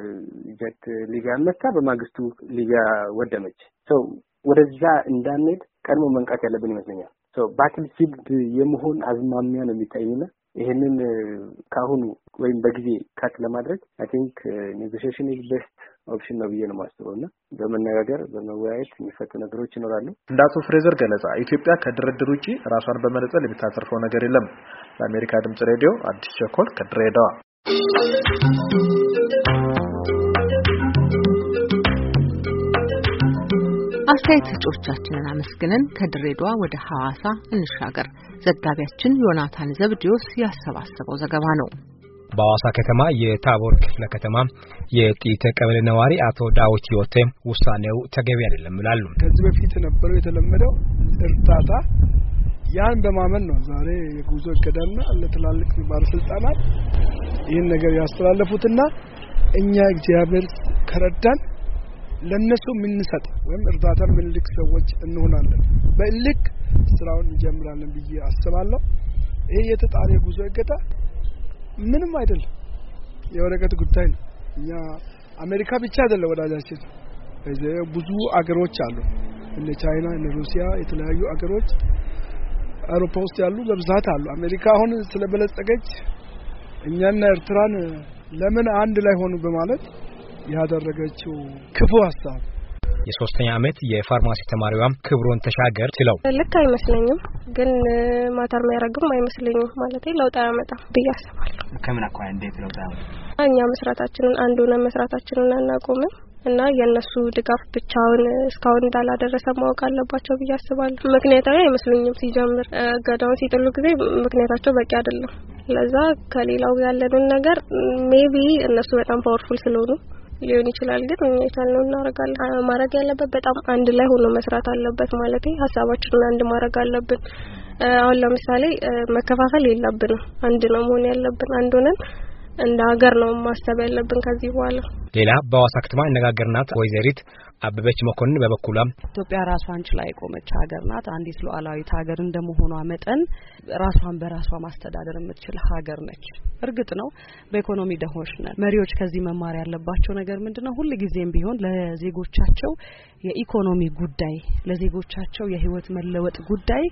ጀት ሊቢያ መታ በማግስቱ ሊቢያ ወደመች። ሶ ወደዛ እንዳንሄድ ቀድሞ መንቃት ያለብን ይመስለኛል። ሶ ባትል ፊልድ የመሆን አዝማሚያ ነው የሚታየውና ይሄንን ካሁኑ ወይም በጊዜ ካት ለማድረግ አይ ቲንክ ኔጎሺዬሽን ኢዝ ቤስት ኦፕሽን ነው ብዬ ነው የማስበውና በመነጋገር በመወያየት የሚፈቱ ነገሮች ይኖራሉ። እንደ አቶ ፍሬዘር ገለጻ ኢትዮጵያ ከድርድር ውጪ ራሷን በመነጸል የምታተርፈው ነገር የለም። ለአሜሪካ ድምጽ ሬዲዮ አዲስ ቸኮል ከድሬዳዋ። አስተያየት ሰጪዎቻችንን አመስግነን ከድሬዳዋ ወደ ሐዋሳ እንሻገር። ዘጋቢያችን ዮናታን ዘብዲዮስ ያሰባሰበው ዘገባ ነው። በሐዋሳ ከተማ የታቦር ክፍለ ከተማ የጢተ ቀበሌ ነዋሪ አቶ ዳዊት ዮቴ ውሳኔው ተገቢ አይደለም ይላሉ። ከዚህ በፊት የነበረው የተለመደው እርዳታ ያን በማመን ነው ዛሬ የጉዞ እገዳና ለትላልቅ ባለስልጣናት ይህን ነገር ያስተላለፉትና እኛ እግዚአብሔር ከረዳን ለነሱ ምን ሰጥ ወይም እርዳታ ምን ልክ ሰዎች እንሆናለን በልክ ስራውን እንጀምራለን ብዬ አስባለሁ። ይሄ የተጣለ ጉዞ እገዳ ምንም አይደለም፣ የወረቀት ጉዳይ ነው። እኛ አሜሪካ ብቻ አይደለም ወዳጃችን፣ ብዙ አገሮች አሉ እነ ቻይና እነ ሩሲያ የተለያዩ አገሮች አውሮፓ ውስጥ ያሉ በብዛት አሉ። አሜሪካ አሁን ስለበለጸገች እኛና ኤርትራን ለምን አንድ ላይ ሆኑ በማለት ያደረገችው ክፉ ሐሳብ። የሶስተኛ አመት የፋርማሲ ተማሪዋ ክብሮን ተሻገር ትለው ልክ አይመስለኝም፣ ግን ማተር ማያረግም አይመስለኝም ማለት ለውጥ ያመጣ ብዬ አስባለሁ። ከምን አኳያ እንዴት ለውጥ ያመጣ? እኛ መስራታችንን አንዱ ነው መስራታችንን አናቆምም እና የነሱ ድጋፍ ብቻውን እስካሁን እንዳላደረሰ ማወቅ አለባቸው ብዬ አስባለሁ። ምክንያታዊ አይመስለኝም። ሲጀምር ገዳውን ሲጥሉ ጊዜ ምክንያታቸው በቂ አይደለም። ለዛ ከሌላው ያለንን ነገር ሜቢ እነሱ በጣም ፓወርፉል ስለሆኑ ሊሆን ይችላል፣ ግን እኛ የቻልነው እናደርጋለን። ማድረግ ያለበት በጣም አንድ ላይ ሆኖ መስራት አለበት ማለት ነው። ሐሳባችንን አንድ ማድረግ አለብን። አሁን ለምሳሌ መከፋፈል የለብንም፣ አንድ ነው መሆን ያለብን። አንድ ሆነን እንደ ሀገር ነው ማሰብ ያለብን ከዚህ በኋላ። ሌላ በሐዋሳ ከተማ እነጋገርናት ወይዘሪት አበበች መኮንን በበኩሏ ኢትዮጵያ ራሷን ችላ የቆመች ሀገር ናት። አንዲት ሉዓላዊት ሀገር እንደመሆኗ መጠን ራሷን በራሷ ማስተዳደር የምትችል ሀገር ነች። እርግጥ ነው በኢኮኖሚ ደሆች ነን። መሪዎች ከዚህ መማር ያለባቸው ነገር ምንድነው? ሁሉ ጊዜም ቢሆን ለዜጎቻቸው የኢኮኖሚ ጉዳይ፣ ለዜጎቻቸው የህይወት መለወጥ ጉዳይ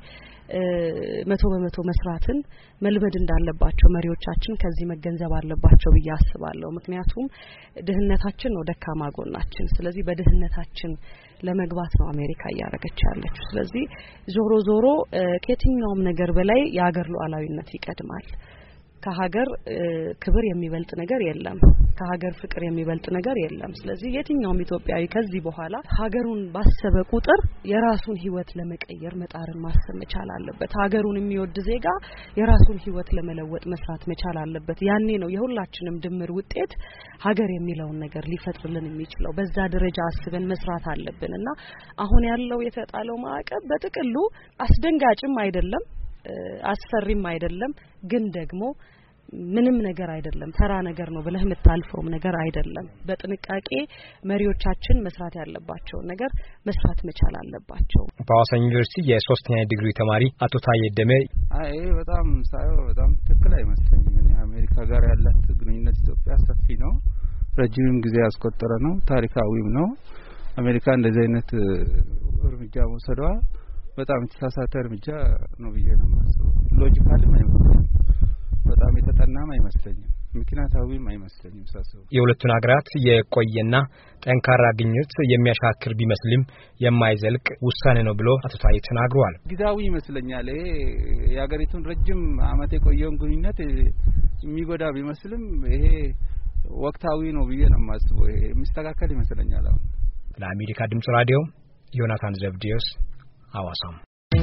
መቶ በመቶ መስራትን መልመድ እንዳለባቸው መሪዎቻችን ከዚህ መገንዘብ አለባቸው ብዬ አስባለሁ። ምክንያቱም ድህነታችን ነው ደካማ ጎናችን። ስለዚህ በድህነታችን ለመግባት ነው አሜሪካ እያደረገች ያለችው። ስለዚህ ዞሮ ዞሮ ከየትኛውም ነገር በላይ የሀገር ሉዓላዊነት ይቀድማል። ከሀገር ክብር የሚበልጥ ነገር የለም ከሀገር ፍቅር የሚበልጥ ነገር የለም ስለዚህ የትኛውም ኢትዮጵያዊ ከዚህ በኋላ ሀገሩን ባሰበ ቁጥር የራሱን ህይወት ለመቀየር መጣርን ማሰብ መቻል አለበት ሀገሩን የሚወድ ዜጋ የራሱን ህይወት ለመለወጥ መስራት መቻል አለበት ያኔ ነው የሁላችንም ድምር ውጤት ሀገር የሚለውን ነገር ሊፈጥርልን የሚችለው በዛ ደረጃ አስበን መስራት አለብንና አሁን ያለው የተጣለው ማዕቀብ በጥቅሉ አስደንጋጭም አይደለም አስፈሪም አይደለም ግን ደግሞ ምንም ነገር አይደለም ተራ ነገር ነው ብለህ የምታልፈው ነገር አይደለም በጥንቃቄ መሪዎቻችን መስራት ያለባቸው ነገር መስራት መቻል አለባቸው በሐዋሳ ዩኒቨርሲቲ የሶስተኛ ዲግሪ ተማሪ አቶ ታዬ ደሜ አይ በጣም ሳይው በጣም ትክክል አይመስለኝም አሜሪካ ጋር ያላት ግንኙነት ኢትዮጵያ ሰፊ ነው ረጅም ጊዜ ያስቆጠረ ነው ታሪካዊም ነው አሜሪካ እንደዚህ አይነት እርምጃ ወሰዷ በጣም የተሳሳተ እርምጃ ነው ብዬ ነው የማስበው ሎጂካልም አይመስለኝም በጣም የተጠናም አይመስለኝም ምክንያታዊም አይመስለኝም ሳስበው የሁለቱን ሀገራት የቆየና ጠንካራ ግንኙነት የሚያሻክር ቢመስልም የማይዘልቅ ውሳኔ ነው ብሎ አቶ ታዬ ተናግሯል ጊዜያዊ ይመስለኛል ይሄ የሀገሪቱን ረጅም አመት የቆየውን ግንኙነት የሚጎዳ ቢመስልም ይሄ ወቅታዊ ነው ብዬ ነው የማስበው ይሄ የሚስተካከል ይመስለኛል አሁን ለአሜሪካ ድምጽ ራዲዮ ዮናታን ዘብዲዮስ ሐዋሳም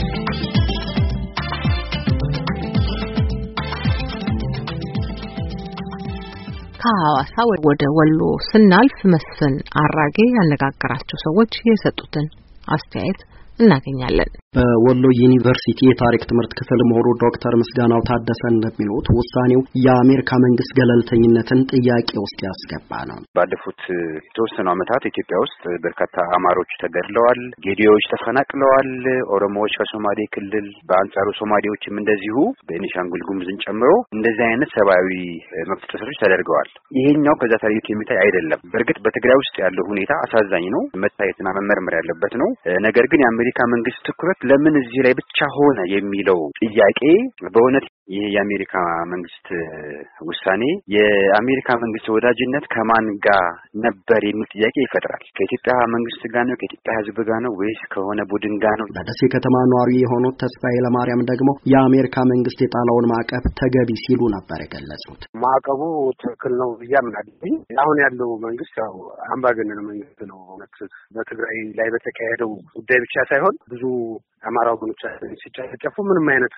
ከሐዋሳ ወደ ወሎ ስናልፍ መስፍን አራጌ ያነጋገራቸው ሰዎች የሰጡትን አስተያየት እናገኛለን በወሎ ዩኒቨርሲቲ የታሪክ ትምህርት ክፍል ምሁሩ ዶክተር ምስጋናው ታደሰ እንደሚሉት ውሳኔው የአሜሪካ መንግስት ገለልተኝነትን ጥያቄ ውስጥ ያስገባ ነው ባለፉት የተወሰኑ ዓመታት ኢትዮጵያ ውስጥ በርካታ አማሮች ተገድለዋል ጌዲዮች ተፈናቅለዋል ኦሮሞዎች ከሶማሌ ክልል በአንጻሩ ሶማሌዎችም እንደዚሁ በቤኒሻንጉል ጉሙዝን ጨምሮ እንደዚህ አይነት ሰብአዊ መብት ጥሰቶች ተደርገዋል ይሄኛው ከዛ ታሪክ የሚታይ አይደለም በርግጥ በትግራይ ውስጥ ያለው ሁኔታ አሳዛኝ ነው መታየትና መመርመር ያለበት ነው ነገር ግን የአሜሪካ መንግስት ትኩረት ለምን እዚህ ላይ ብቻ ሆነ የሚለው ጥያቄ በእውነት ይሄ የአሜሪካ መንግስት ውሳኔ የአሜሪካ መንግስት ወዳጅነት ከማን ጋር ነበር የሚል ጥያቄ ይፈጥራል ከኢትዮጵያ መንግስት ጋር ነው ከኢትዮጵያ ህዝብ ጋር ነው ወይስ ከሆነ ቡድን ጋር ነው በደሴ ከተማ ኗሪ የሆኑት ተስፋዬ ለማርያም ደግሞ የአሜሪካ መንግስት የጣለውን ማዕቀብ ተገቢ ሲሉ ነበር የገለጹት ማዕቀቡ ትክክል ነው ብያምናለሁ አሁን ያለው መንግስት ያው አምባገነን መንግስት ነው በትግራይ ላይ በተካሄደው ጉዳይ ብቻ ሳይሆን ብዙ አማራ ወገኖቻችን ሲጨፈጨፉ ምንም አይነት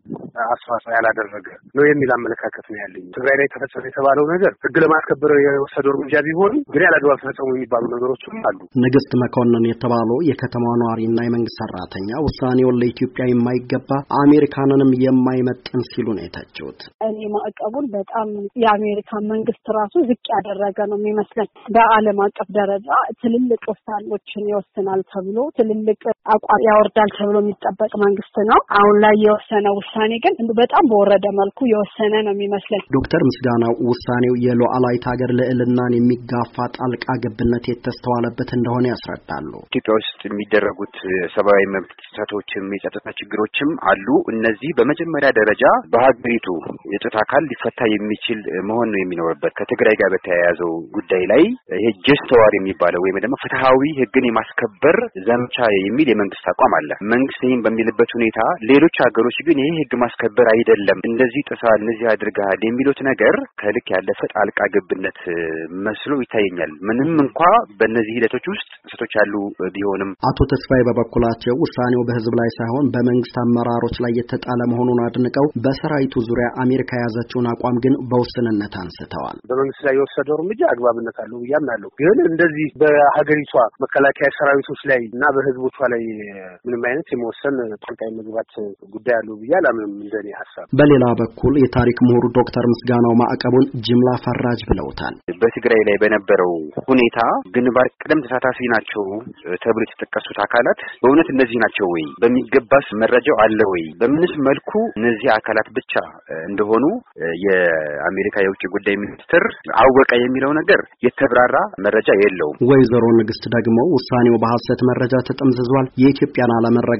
አስተዋጽኦ ያላደረገ ነው የሚል አመለካከት ነው ያለኝ ትግራይ ላይ ተፈጸመ የተባለው ነገር ህግ ለማስከበር የወሰደው እርምጃ ቢሆን ግን ያላግባብ ተፈጸሙ የሚባሉ ነገሮችም አሉ ንግስት መኮንን የተባለው የከተማ ኗሪና የመንግስት ሰራተኛ ውሳኔውን ለኢትዮጵያ የማይገባ አሜሪካንንም የማይመጥን ሲሉ ነው የተቹት እኔ ማዕቀቡን በጣም የአሜሪካ መንግስት ራሱ ዝቅ ያደረገ ነው የሚመስለኝ በአለም አቀፍ ደረጃ ትልልቅ ውሳኔዎችን ይወስናል ተብሎ ትልልቅ አቋም ያወርዳል ተብሎ የሚጠበቅ መንግስት ነው አሁን ላይ የወሰነው ውሳኔ ግን በጣም በወረደ መልኩ የወሰነ ነው የሚመስለኝ ዶክተር ምስጋናው ውሳኔው የሉዓላዊት ሀገር ልዕልናን የሚጋፋ ጣልቃ ገብነት የተስተዋለበት እንደሆነ ያስረዳሉ ኢትዮጵያ ውስጥ የሚደረጉት ሰብአዊ መብት ጥሰቶችም የጸጥታ ችግሮችም አሉ እነዚህ በመጀመሪያ ደረጃ በሀገሪቱ የጸጥታ አካል ሊፈታ የሚችል መሆን ነው የሚኖርበት ከትግራይ ጋር በተያያዘው ጉዳይ ላይ ይሄ ጀስት ዋር የሚባለው ወይም ደግሞ ፍትሃዊ ህግን የማስከበር ዘመቻ የሚል የመንግስት አቋም አለ መንግስት ይሄን በሚልበት ሁኔታ ሌሎች ሀገሮች ግን ይሄ ህግ ማስከበር አይደለም እንደዚህ ጥሳል እንደዚህ አድርጋል የሚሉት ነገር ከልክ ያለፈ ጣልቃ ገብነት መስሎ ይታየኛል ምንም እንኳን በእነዚህ ሂደቶች ውስጥ ጥሰቶች ያሉ ቢሆንም አቶ ተስፋዬ በበኩላቸው ውሳኔው በህዝብ ላይ ሳይሆን በመንግስት አመራሮች ላይ የተጣለ መሆኑን አድንቀው በሰራዊቱ ዙሪያ አሜሪካ የያዘችውን አቋም ግን በውስንነት አንስተዋል በመንግስት ላይ የወሰደው እርምጃ አግባብነት አለው ያምናለሁ ግን እንደዚህ በሀገሪቷ መከላከያ ሰራዊቶች ላይ እና በህዝቦቿ ላይ ምንም አይነት የመወሰን ጣልቃ መግባት ጉዳይ አለው ብዬ አላምንም እንደኔ ሐሳብ በሌላ በኩል የታሪክ ምሁሩ ዶክተር ምስጋናው ማዕቀቡን ጅምላ ፈራጅ ብለውታል በትግራይ ላይ በነበረው ሁኔታ ግንባር ቀደም ተሳታፊ ናቸው ተብሎ የተጠቀሱት አካላት በእውነት እነዚህ ናቸው ወይ በሚገባስ መረጃው አለ ወይ በምንስ መልኩ እነዚህ አካላት ብቻ እንደሆኑ የአሜሪካ የውጭ ጉዳይ ሚኒስትር አወቀ የሚለው ነገር የተብራራ መረጃ የለውም ወይዘሮ ንግስት ደግሞ ውሳኔው በሐሰት መረጃ ተጠምዝዟል የኢትዮጵያን አለመረጋ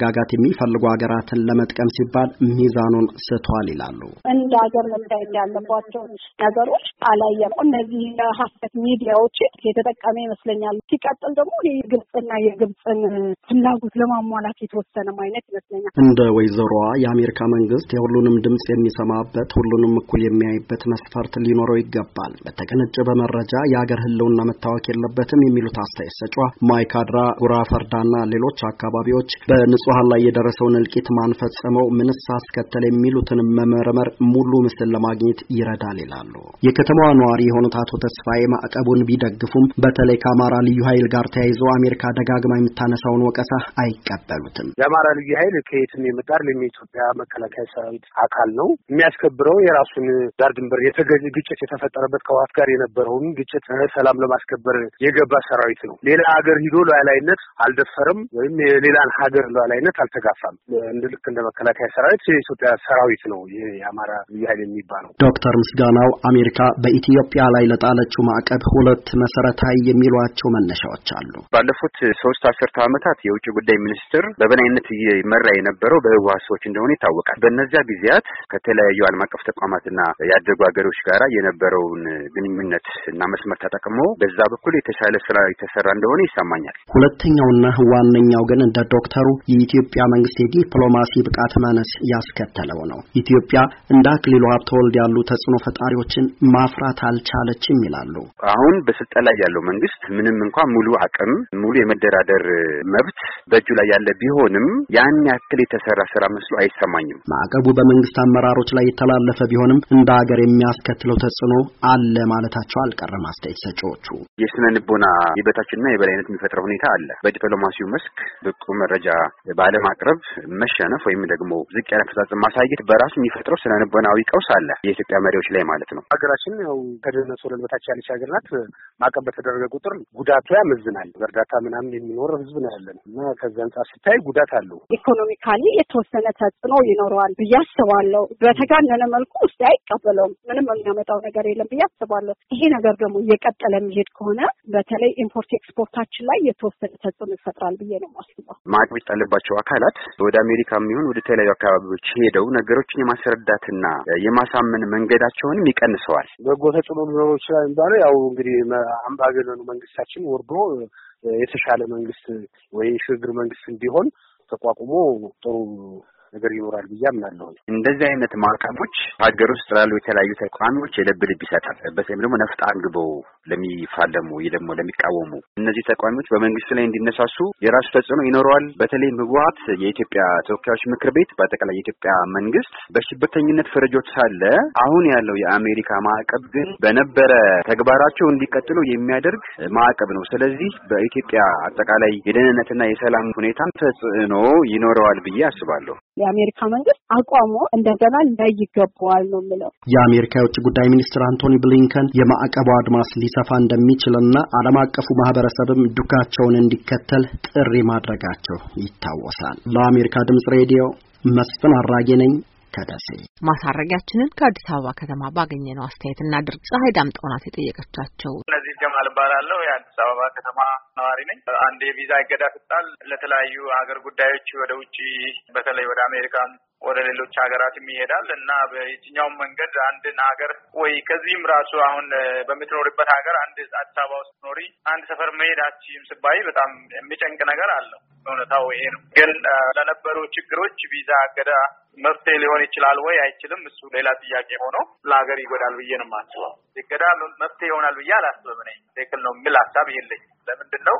መረጋጋት የሚፈልጉ ሀገራትን ለመጥቀም ሲባል ሚዛኑን ስቷል ይላሉ። እንደ ሀገር መታየት ያለባቸው ነገሮች አላየም። እነዚህ የሀሰት ሚዲያዎች የተጠቀመ ይመስለኛል። ሲቀጥል ደግሞ የግብጽና የግብጽን ፍላጎት ለማሟላት የተወሰነ አይነት ይመስለኛል። እንደ ወይዘሮዋ የአሜሪካ መንግስት የሁሉንም ድምጽ የሚሰማበት ሁሉንም እኩል የሚያይበት መስፈርት ሊኖረው ይገባል። በተቀነጨበ መረጃ የሀገር ህልውና መታወክ የለበትም የሚሉት አስተያየት ሰጪዋ ማይካድራ፣ ጉራ ፈርዳና ሌሎች አካባቢዎች በንጹሃን ላይ የደረሰውን እልቂት ማን ፈጸመው፣ ምንስ አስከተለ የሚሉትን መመርመር ሙሉ ምስል ለማግኘት ይረዳል ይላሉ። የከተማዋ ነዋሪ የሆኑት አቶ ተስፋዬ ማዕቀቡን ቢደግፉም በተለይ ከአማራ ልዩ ኃይል ጋር ተያይዞ አሜሪካ ደጋግማ የምታነሳውን ወቀሳ አይቀበሉትም። የአማራ ልዩ ኃይል ከየትም የመጣ የኢትዮጵያ መከላከያ ሰራዊት አካል ነው። የሚያስከብረው የራሱን ዳር ድንበር የተገኘ ግጭት የተፈጠረበት ከዋት ጋር የነበረውን ግጭት ሰላም ለማስከበር የገባ ሰራዊት ነው። ሌላ ሀገር ሂዶ ሉዓላዊነት አልደፈረም ወይም የሌላን ሀገር ሉዓላዊነት አልተጋፋም። እንደ ልክ እንደ መከላከያ ሰራዊት የኢትዮጵያ ሰራዊት ነው ይሄ የአማራ ልዩ ኃይል የሚባለው። ዶክተር ምስጋናው አሜሪካ በኢትዮጵያ ላይ ለጣለችው ማዕቀብ ሁለት መሰረታዊ የሚሏቸው መነሻዎች አሉ። ባለፉት ሶስት አስርተ ዓመታት የውጭ ጉዳይ ሚኒስትር በበላይነት እየመራ የነበረው በህወሓት ሰዎች እንደሆነ ይታወቃል። በእነዚያ ጊዜያት ከተለያዩ ዓለም አቀፍ ተቋማትና ያደጉ ሀገሮች ጋር የነበረውን ግንኙነት እና መስመር ተጠቅሞ በዛ በኩል የተሻለ ስራ የተሰራ እንደሆነ ይሰማኛል። ሁለተኛውና ዋነኛው ግን እንደ ዶክተሩ የኢትዮጵያ መንግስት የዲፕሎማሲ ብቃት ማነስ ያስከተለው ነው። ኢትዮጵያ እንደ አክሊሉ ሀብተወልድ ያሉ ተጽዕኖ ፈጣሪዎችን ማፍራት አልቻለችም ይላሉ። አሁን በስልጣን ላይ ያለው መንግስት ምንም እንኳን ሙሉ አቅም ሙሉ የመደራደር መብት በእጁ ላይ ያለ ቢሆንም ያን ያክል የተሰራ ስራ መስሎ አይሰማኝም። ማዕቀቡ በመንግስት አመራሮች ላይ የተላለፈ ቢሆንም እንደ ሀገር የሚያስከትለው ተጽዕኖ አለ ማለታቸው አልቀረም። አስተያየት ሰጪዎቹ የስነ ልቦና የበታችና የበላይነት የሚፈጥረው ሁኔታ አለ። በዲፕሎማሲው መስክ ብቁ መረጃ ባለማቅረብ መሸነፍ ወይም ደግሞ ዝቅ ያለ አፈጻጸም ማሳየት በራሱ የሚፈጥረው ስነ ልቦናዊ ቀውስ አለ የኢትዮጵያ መሪዎች ላይ ማለት ነው። ሀገራችን ያው ከድህነት ወለል በታች ያለች ሀገር ናት። ማዕቀብ በተደረገ ቁጥር ጉዳቱ ያመዝናል። በእርዳታ ምናምን የሚኖር ህዝብ ነው ያለን እና ከዛ አንጻር ሲታይ ጉዳት አለው። ኢኮኖሚካሊ የተወሰነ ተጽዕኖ ይኖረዋል ብዬ አስባለሁ። በተጋነነ መልኩ ውስጥ አይቀበለውም። ምንም የሚያመጣው ነገር የለም ብዬ አስባለሁ። ይሄ ነገር ደግሞ እየቀጠለ የሚሄድ ከሆነ በተለይ ኢምፖርት ኤክስፖርታችን ላይ የተወሰነ ተጽዕኖ ይፈጥራል ብዬ ነው የማስበው። ማዕቀብ የጣለባቸው አካላት ወደ አሜሪካም ይሁን ወደ ተለያዩ አካባቢዎች ሄደው ነገሮችን የማስረዳትና የማሳመን መንገዳቸውንም ይቀንሰዋል። በጎ ተጽዕኖ ሊኖረው ይችላል የሚባለው ያው እንግዲህ አምባገነኑ መንግስታችን ወርዶ የተሻለ መንግስት ወይ ሽግግር መንግስት እንዲሆን ተቋቁሞ ጥሩ ነገር ይኖራል ብዬ አምናለሁ። እንደዚህ አይነት ማዕቀቦች ሀገር ውስጥ ላሉ የተለያዩ ተቋሚዎች የልብ ልብ ይሰጣል። በተለይም ደግሞ ነፍጥ አንግበው ለሚፋለሙ ወይ ደግሞ ለሚቃወሙ እነዚህ ተቋሚዎች በመንግስት ላይ እንዲነሳሱ የራሱ ተጽዕኖ ይኖረዋል። በተለይም ህወሓት የኢትዮጵያ ተወካዮች ምክር ቤት በአጠቃላይ የኢትዮጵያ መንግስት በሽብርተኝነት ፈረጆች ሳለ አሁን ያለው የአሜሪካ ማዕቀብ ግን በነበረ ተግባራቸው እንዲቀጥሉ የሚያደርግ ማዕቀብ ነው። ስለዚህ በኢትዮጵያ አጠቃላይ የደህንነትና የሰላም ሁኔታ ተጽዕኖ ይኖረዋል ብዬ አስባለሁ። የአሜሪካ መንግስት አቋሙ እንደገና ላይ ይገባዋል ነው የምለው። የአሜሪካ የውጭ ጉዳይ ሚኒስትር አንቶኒ ብሊንከን የማዕቀቡ አድማስ ሊሰፋ እንደሚችልና ዓለም አቀፉ ማህበረሰብም ዱካቸውን እንዲከተል ጥሪ ማድረጋቸው ይታወሳል። ለአሜሪካ ድምጽ ሬዲዮ መስፍን አራጌ ነኝ ከደሴ። ማሳረጊያችንን ከአዲስ አበባ ከተማ ባገኘነው አስተያየት እናድርግ። ፀሐይ ዳምጠው ናት የጠየቀቻቸው። እነዚህ ጀማል እባላለሁ። የአዲስ አበባ ከተማ ነዋሪ ነኝ። አንድ የቪዛ እገዳ ስጣል ለተለያዩ ሀገር ጉዳዮች ወደ ውጪ በተለይ ወደ አሜሪካን ወደ ሌሎች ሀገራትም ይሄዳል እና በየትኛውም መንገድ አንድን ሀገር ወይ ከዚህም ራሱ አሁን በምትኖርበት ሀገር አንድ አዲስ አበባ ውስጥ ኖሪ አንድ ሰፈር መሄድ አትችይም ስባይ በጣም የሚጨንቅ ነገር አለው። እውነታው ይሄ ነው። ግን ለነበሩ ችግሮች ቪዛ እገዳ መፍትሄ ሊሆን ይችላል ወይ አይችልም፣ እሱ ሌላ ጥያቄ ሆኖ ለሀገር ይጎዳል ብዬ ነው የማስበው። እገዳ መፍትሄ ይሆናል ብዬ አላስብም። ነኝ ትክክል ነው የሚል ሀሳብ የለኝም። ለምንድን ነው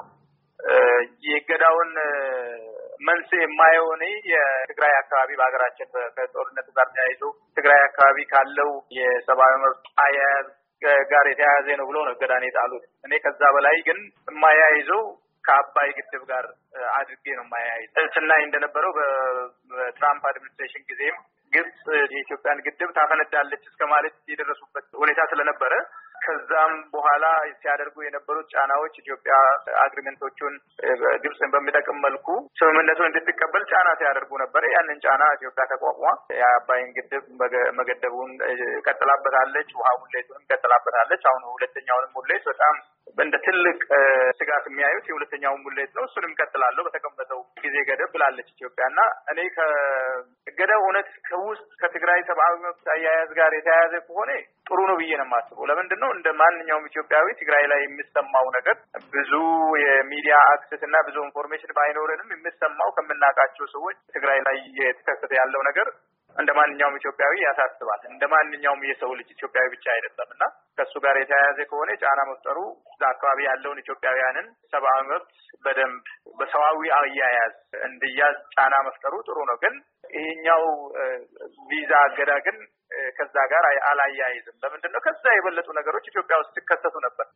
የእገዳውን መንስኤ የማየው? እኔ የትግራይ አካባቢ በሀገራችን ከጦርነቱ ጋር ተያይዞ ትግራይ አካባቢ ካለው የሰብአዊ መብት አያያዝ ጋር የተያያዘ ነው ብሎ ነው እገዳን የጣሉት። እኔ ከዛ በላይ ግን የማያይዘው ከአባይ ግድብ ጋር አድርጌ ነው የማያይዘው። ስናይ እንደነበረው በትራምፕ አድሚኒስትሬሽን ጊዜም ግብጽ የኢትዮጵያን ግድብ ታፈነዳለች እስከ ማለት የደረሱበት ሁኔታ ስለነበረ ከዛም በኋላ ሲያደርጉ የነበሩት ጫናዎች ኢትዮጵያ አግሪመንቶቹን ግብጽን በሚጠቅም መልኩ ስምምነቱን እንድትቀበል ጫና ሲያደርጉ ነበር። ያንን ጫና ኢትዮጵያ ተቋቁማ የአባይን ግድብ መገደቡን ቀጥላበታለች። ውሃ ሙሌቱንም ቀጥላበታለች። አሁን ሁለተኛውንም ሙሌት በጣም እንደ ትልቅ ስጋት የሚያዩት የሁለተኛው ሙሌት ነው። እሱንም ቀጥላለሁ በተቀመጠው ጊዜ ገደብ ብላለች ኢትዮጵያና እኔ ከገደብ እውነት ከውስጥ ከትግራይ ሰብአዊ መብት አያያዝ ጋር የተያያዘ ከሆነ ጥሩ ነው ብዬ ነው የማስበው። ለምንድን ነው እንደ ማንኛውም ኢትዮጵያዊ ትግራይ ላይ የሚሰማው ነገር ብዙ የሚዲያ አክሰስ እና ብዙ ኢንፎርሜሽን ባይኖረንም የሚሰማው ከምናውቃቸው ሰዎች ትግራይ ላይ የተከሰተ ያለው ነገር እንደ ማንኛውም ኢትዮጵያዊ ያሳስባል። እንደ ማንኛውም የሰው ልጅ ኢትዮጵያዊ ብቻ አይደለምና ከሱ ጋር የተያያዘ ከሆነ ጫና መፍጠሩ አካባቢ ያለውን ኢትዮጵያውያንን ሰብአዊ መብት በደንብ በሰዋዊ አያያዝ እንዲያዝ ጫና መፍጠሩ ጥሩ ነው። ግን ይሄኛው ቪዛ አገዳ ግን ከዛ ጋር አላያይዝም። ለምንድን ነው ከዛ የበለጡ ነገሮች ኢትዮጵያ ውስጥ ሲከሰቱ ነበር።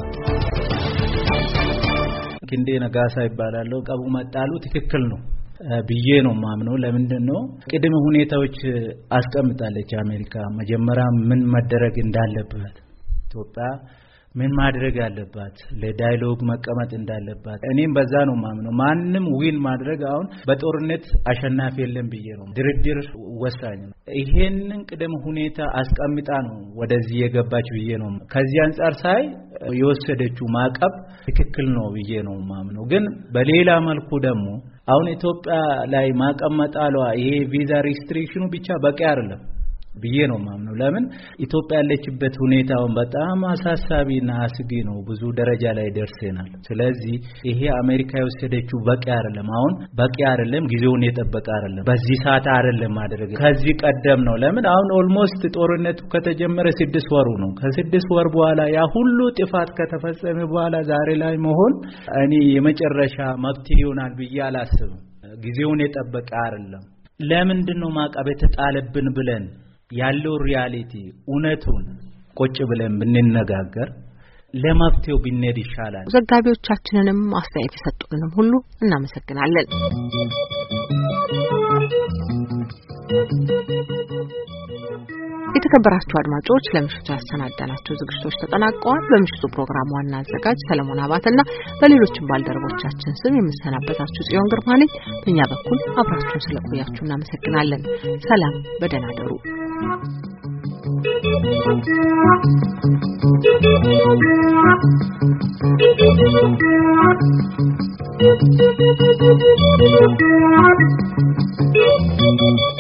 ክንዴ ነጋሳ ይባላል። ቀቡ መጣሉ ትክክል ነው ብዬ ነው ማምነው። ለምንድን ነው ቅድመ ሁኔታዎች አስቀምጣለች አሜሪካ መጀመሪያ ምን መደረግ እንዳለበት ኢትዮጵያ ምን ማድረግ አለባት ለዳያሎግ መቀመጥ እንዳለባት እኔም በዛ ነው ማምነው። ማንንም ዊን ማድረግ አሁን በጦርነት አሸናፊ የለም ብዬ ነው። ድርድር ወሳኝ ነው። ይሄንን ቅድመ ሁኔታ አስቀምጣ ነው ወደዚህ የገባች ብዬ ነው። ከዚህ አንፃር ሳይ የወሰደችው ማዕቀብ ትክክል ነው ብዬ ነው ማምነው። ግን በሌላ መልኩ ደግሞ አሁን ኢትዮጵያ ላይ ማዕቀብ መጣሏ ይሄ ቪዛ ሪስትሪክሽኑ ብቻ በቂ አይደለም ብዬ ነው ማምነው። ለምን ኢትዮጵያ ያለችበት ሁኔታው በጣም አሳሳቢና አስጊ ነው። ብዙ ደረጃ ላይ ደርሰናል። ስለዚህ ይሄ አሜሪካ የወሰደችው በቂ አይደለም። አሁን በቂ አይደለም፣ ጊዜውን የጠበቀ አይደለም፣ በዚህ ሰዓት አይደለም ማድረግ ከዚህ ቀደም ነው። ለምን አሁን ኦልሞስት ጦርነቱ ከተጀመረ ስድስት ወሩ ነው። ከስድስት ወር በኋላ ያ ሁሉ ጥፋት ከተፈጸመ በኋላ ዛሬ ላይ መሆን እኔ የመጨረሻ መፍትሄ ይሆናል ብዬ አላስብም። ጊዜውን የጠበቀ አይደለም። ለምንድነው ማዕቀብ የተጣለብን ብለን ያለው ሪያሊቲ እውነቱን ቁጭ ብለን ብንነጋገር ለማፍቴው ቢነድ ይሻላል። ዘጋቢዎቻችንንም አስተያየት የሰጡንም ሁሉ እናመሰግናለን። የተከበራችሁ አድማጮች ለምሽቱ ያሰናዳናቸው ዝግጅቶች ተጠናቀዋል። በምሽቱ ፕሮግራም ዋና አዘጋጅ ሰለሞን አባተና በሌሎችም ባልደረቦቻችን ስም የምሰናበታችሁ ጽዮን ግርማ ነኝ። በእኛ በኩል አብራችሁን ስለቆያችሁ እናመሰግናለን። ሰላም፣ በደህና ደሩ። Thank you.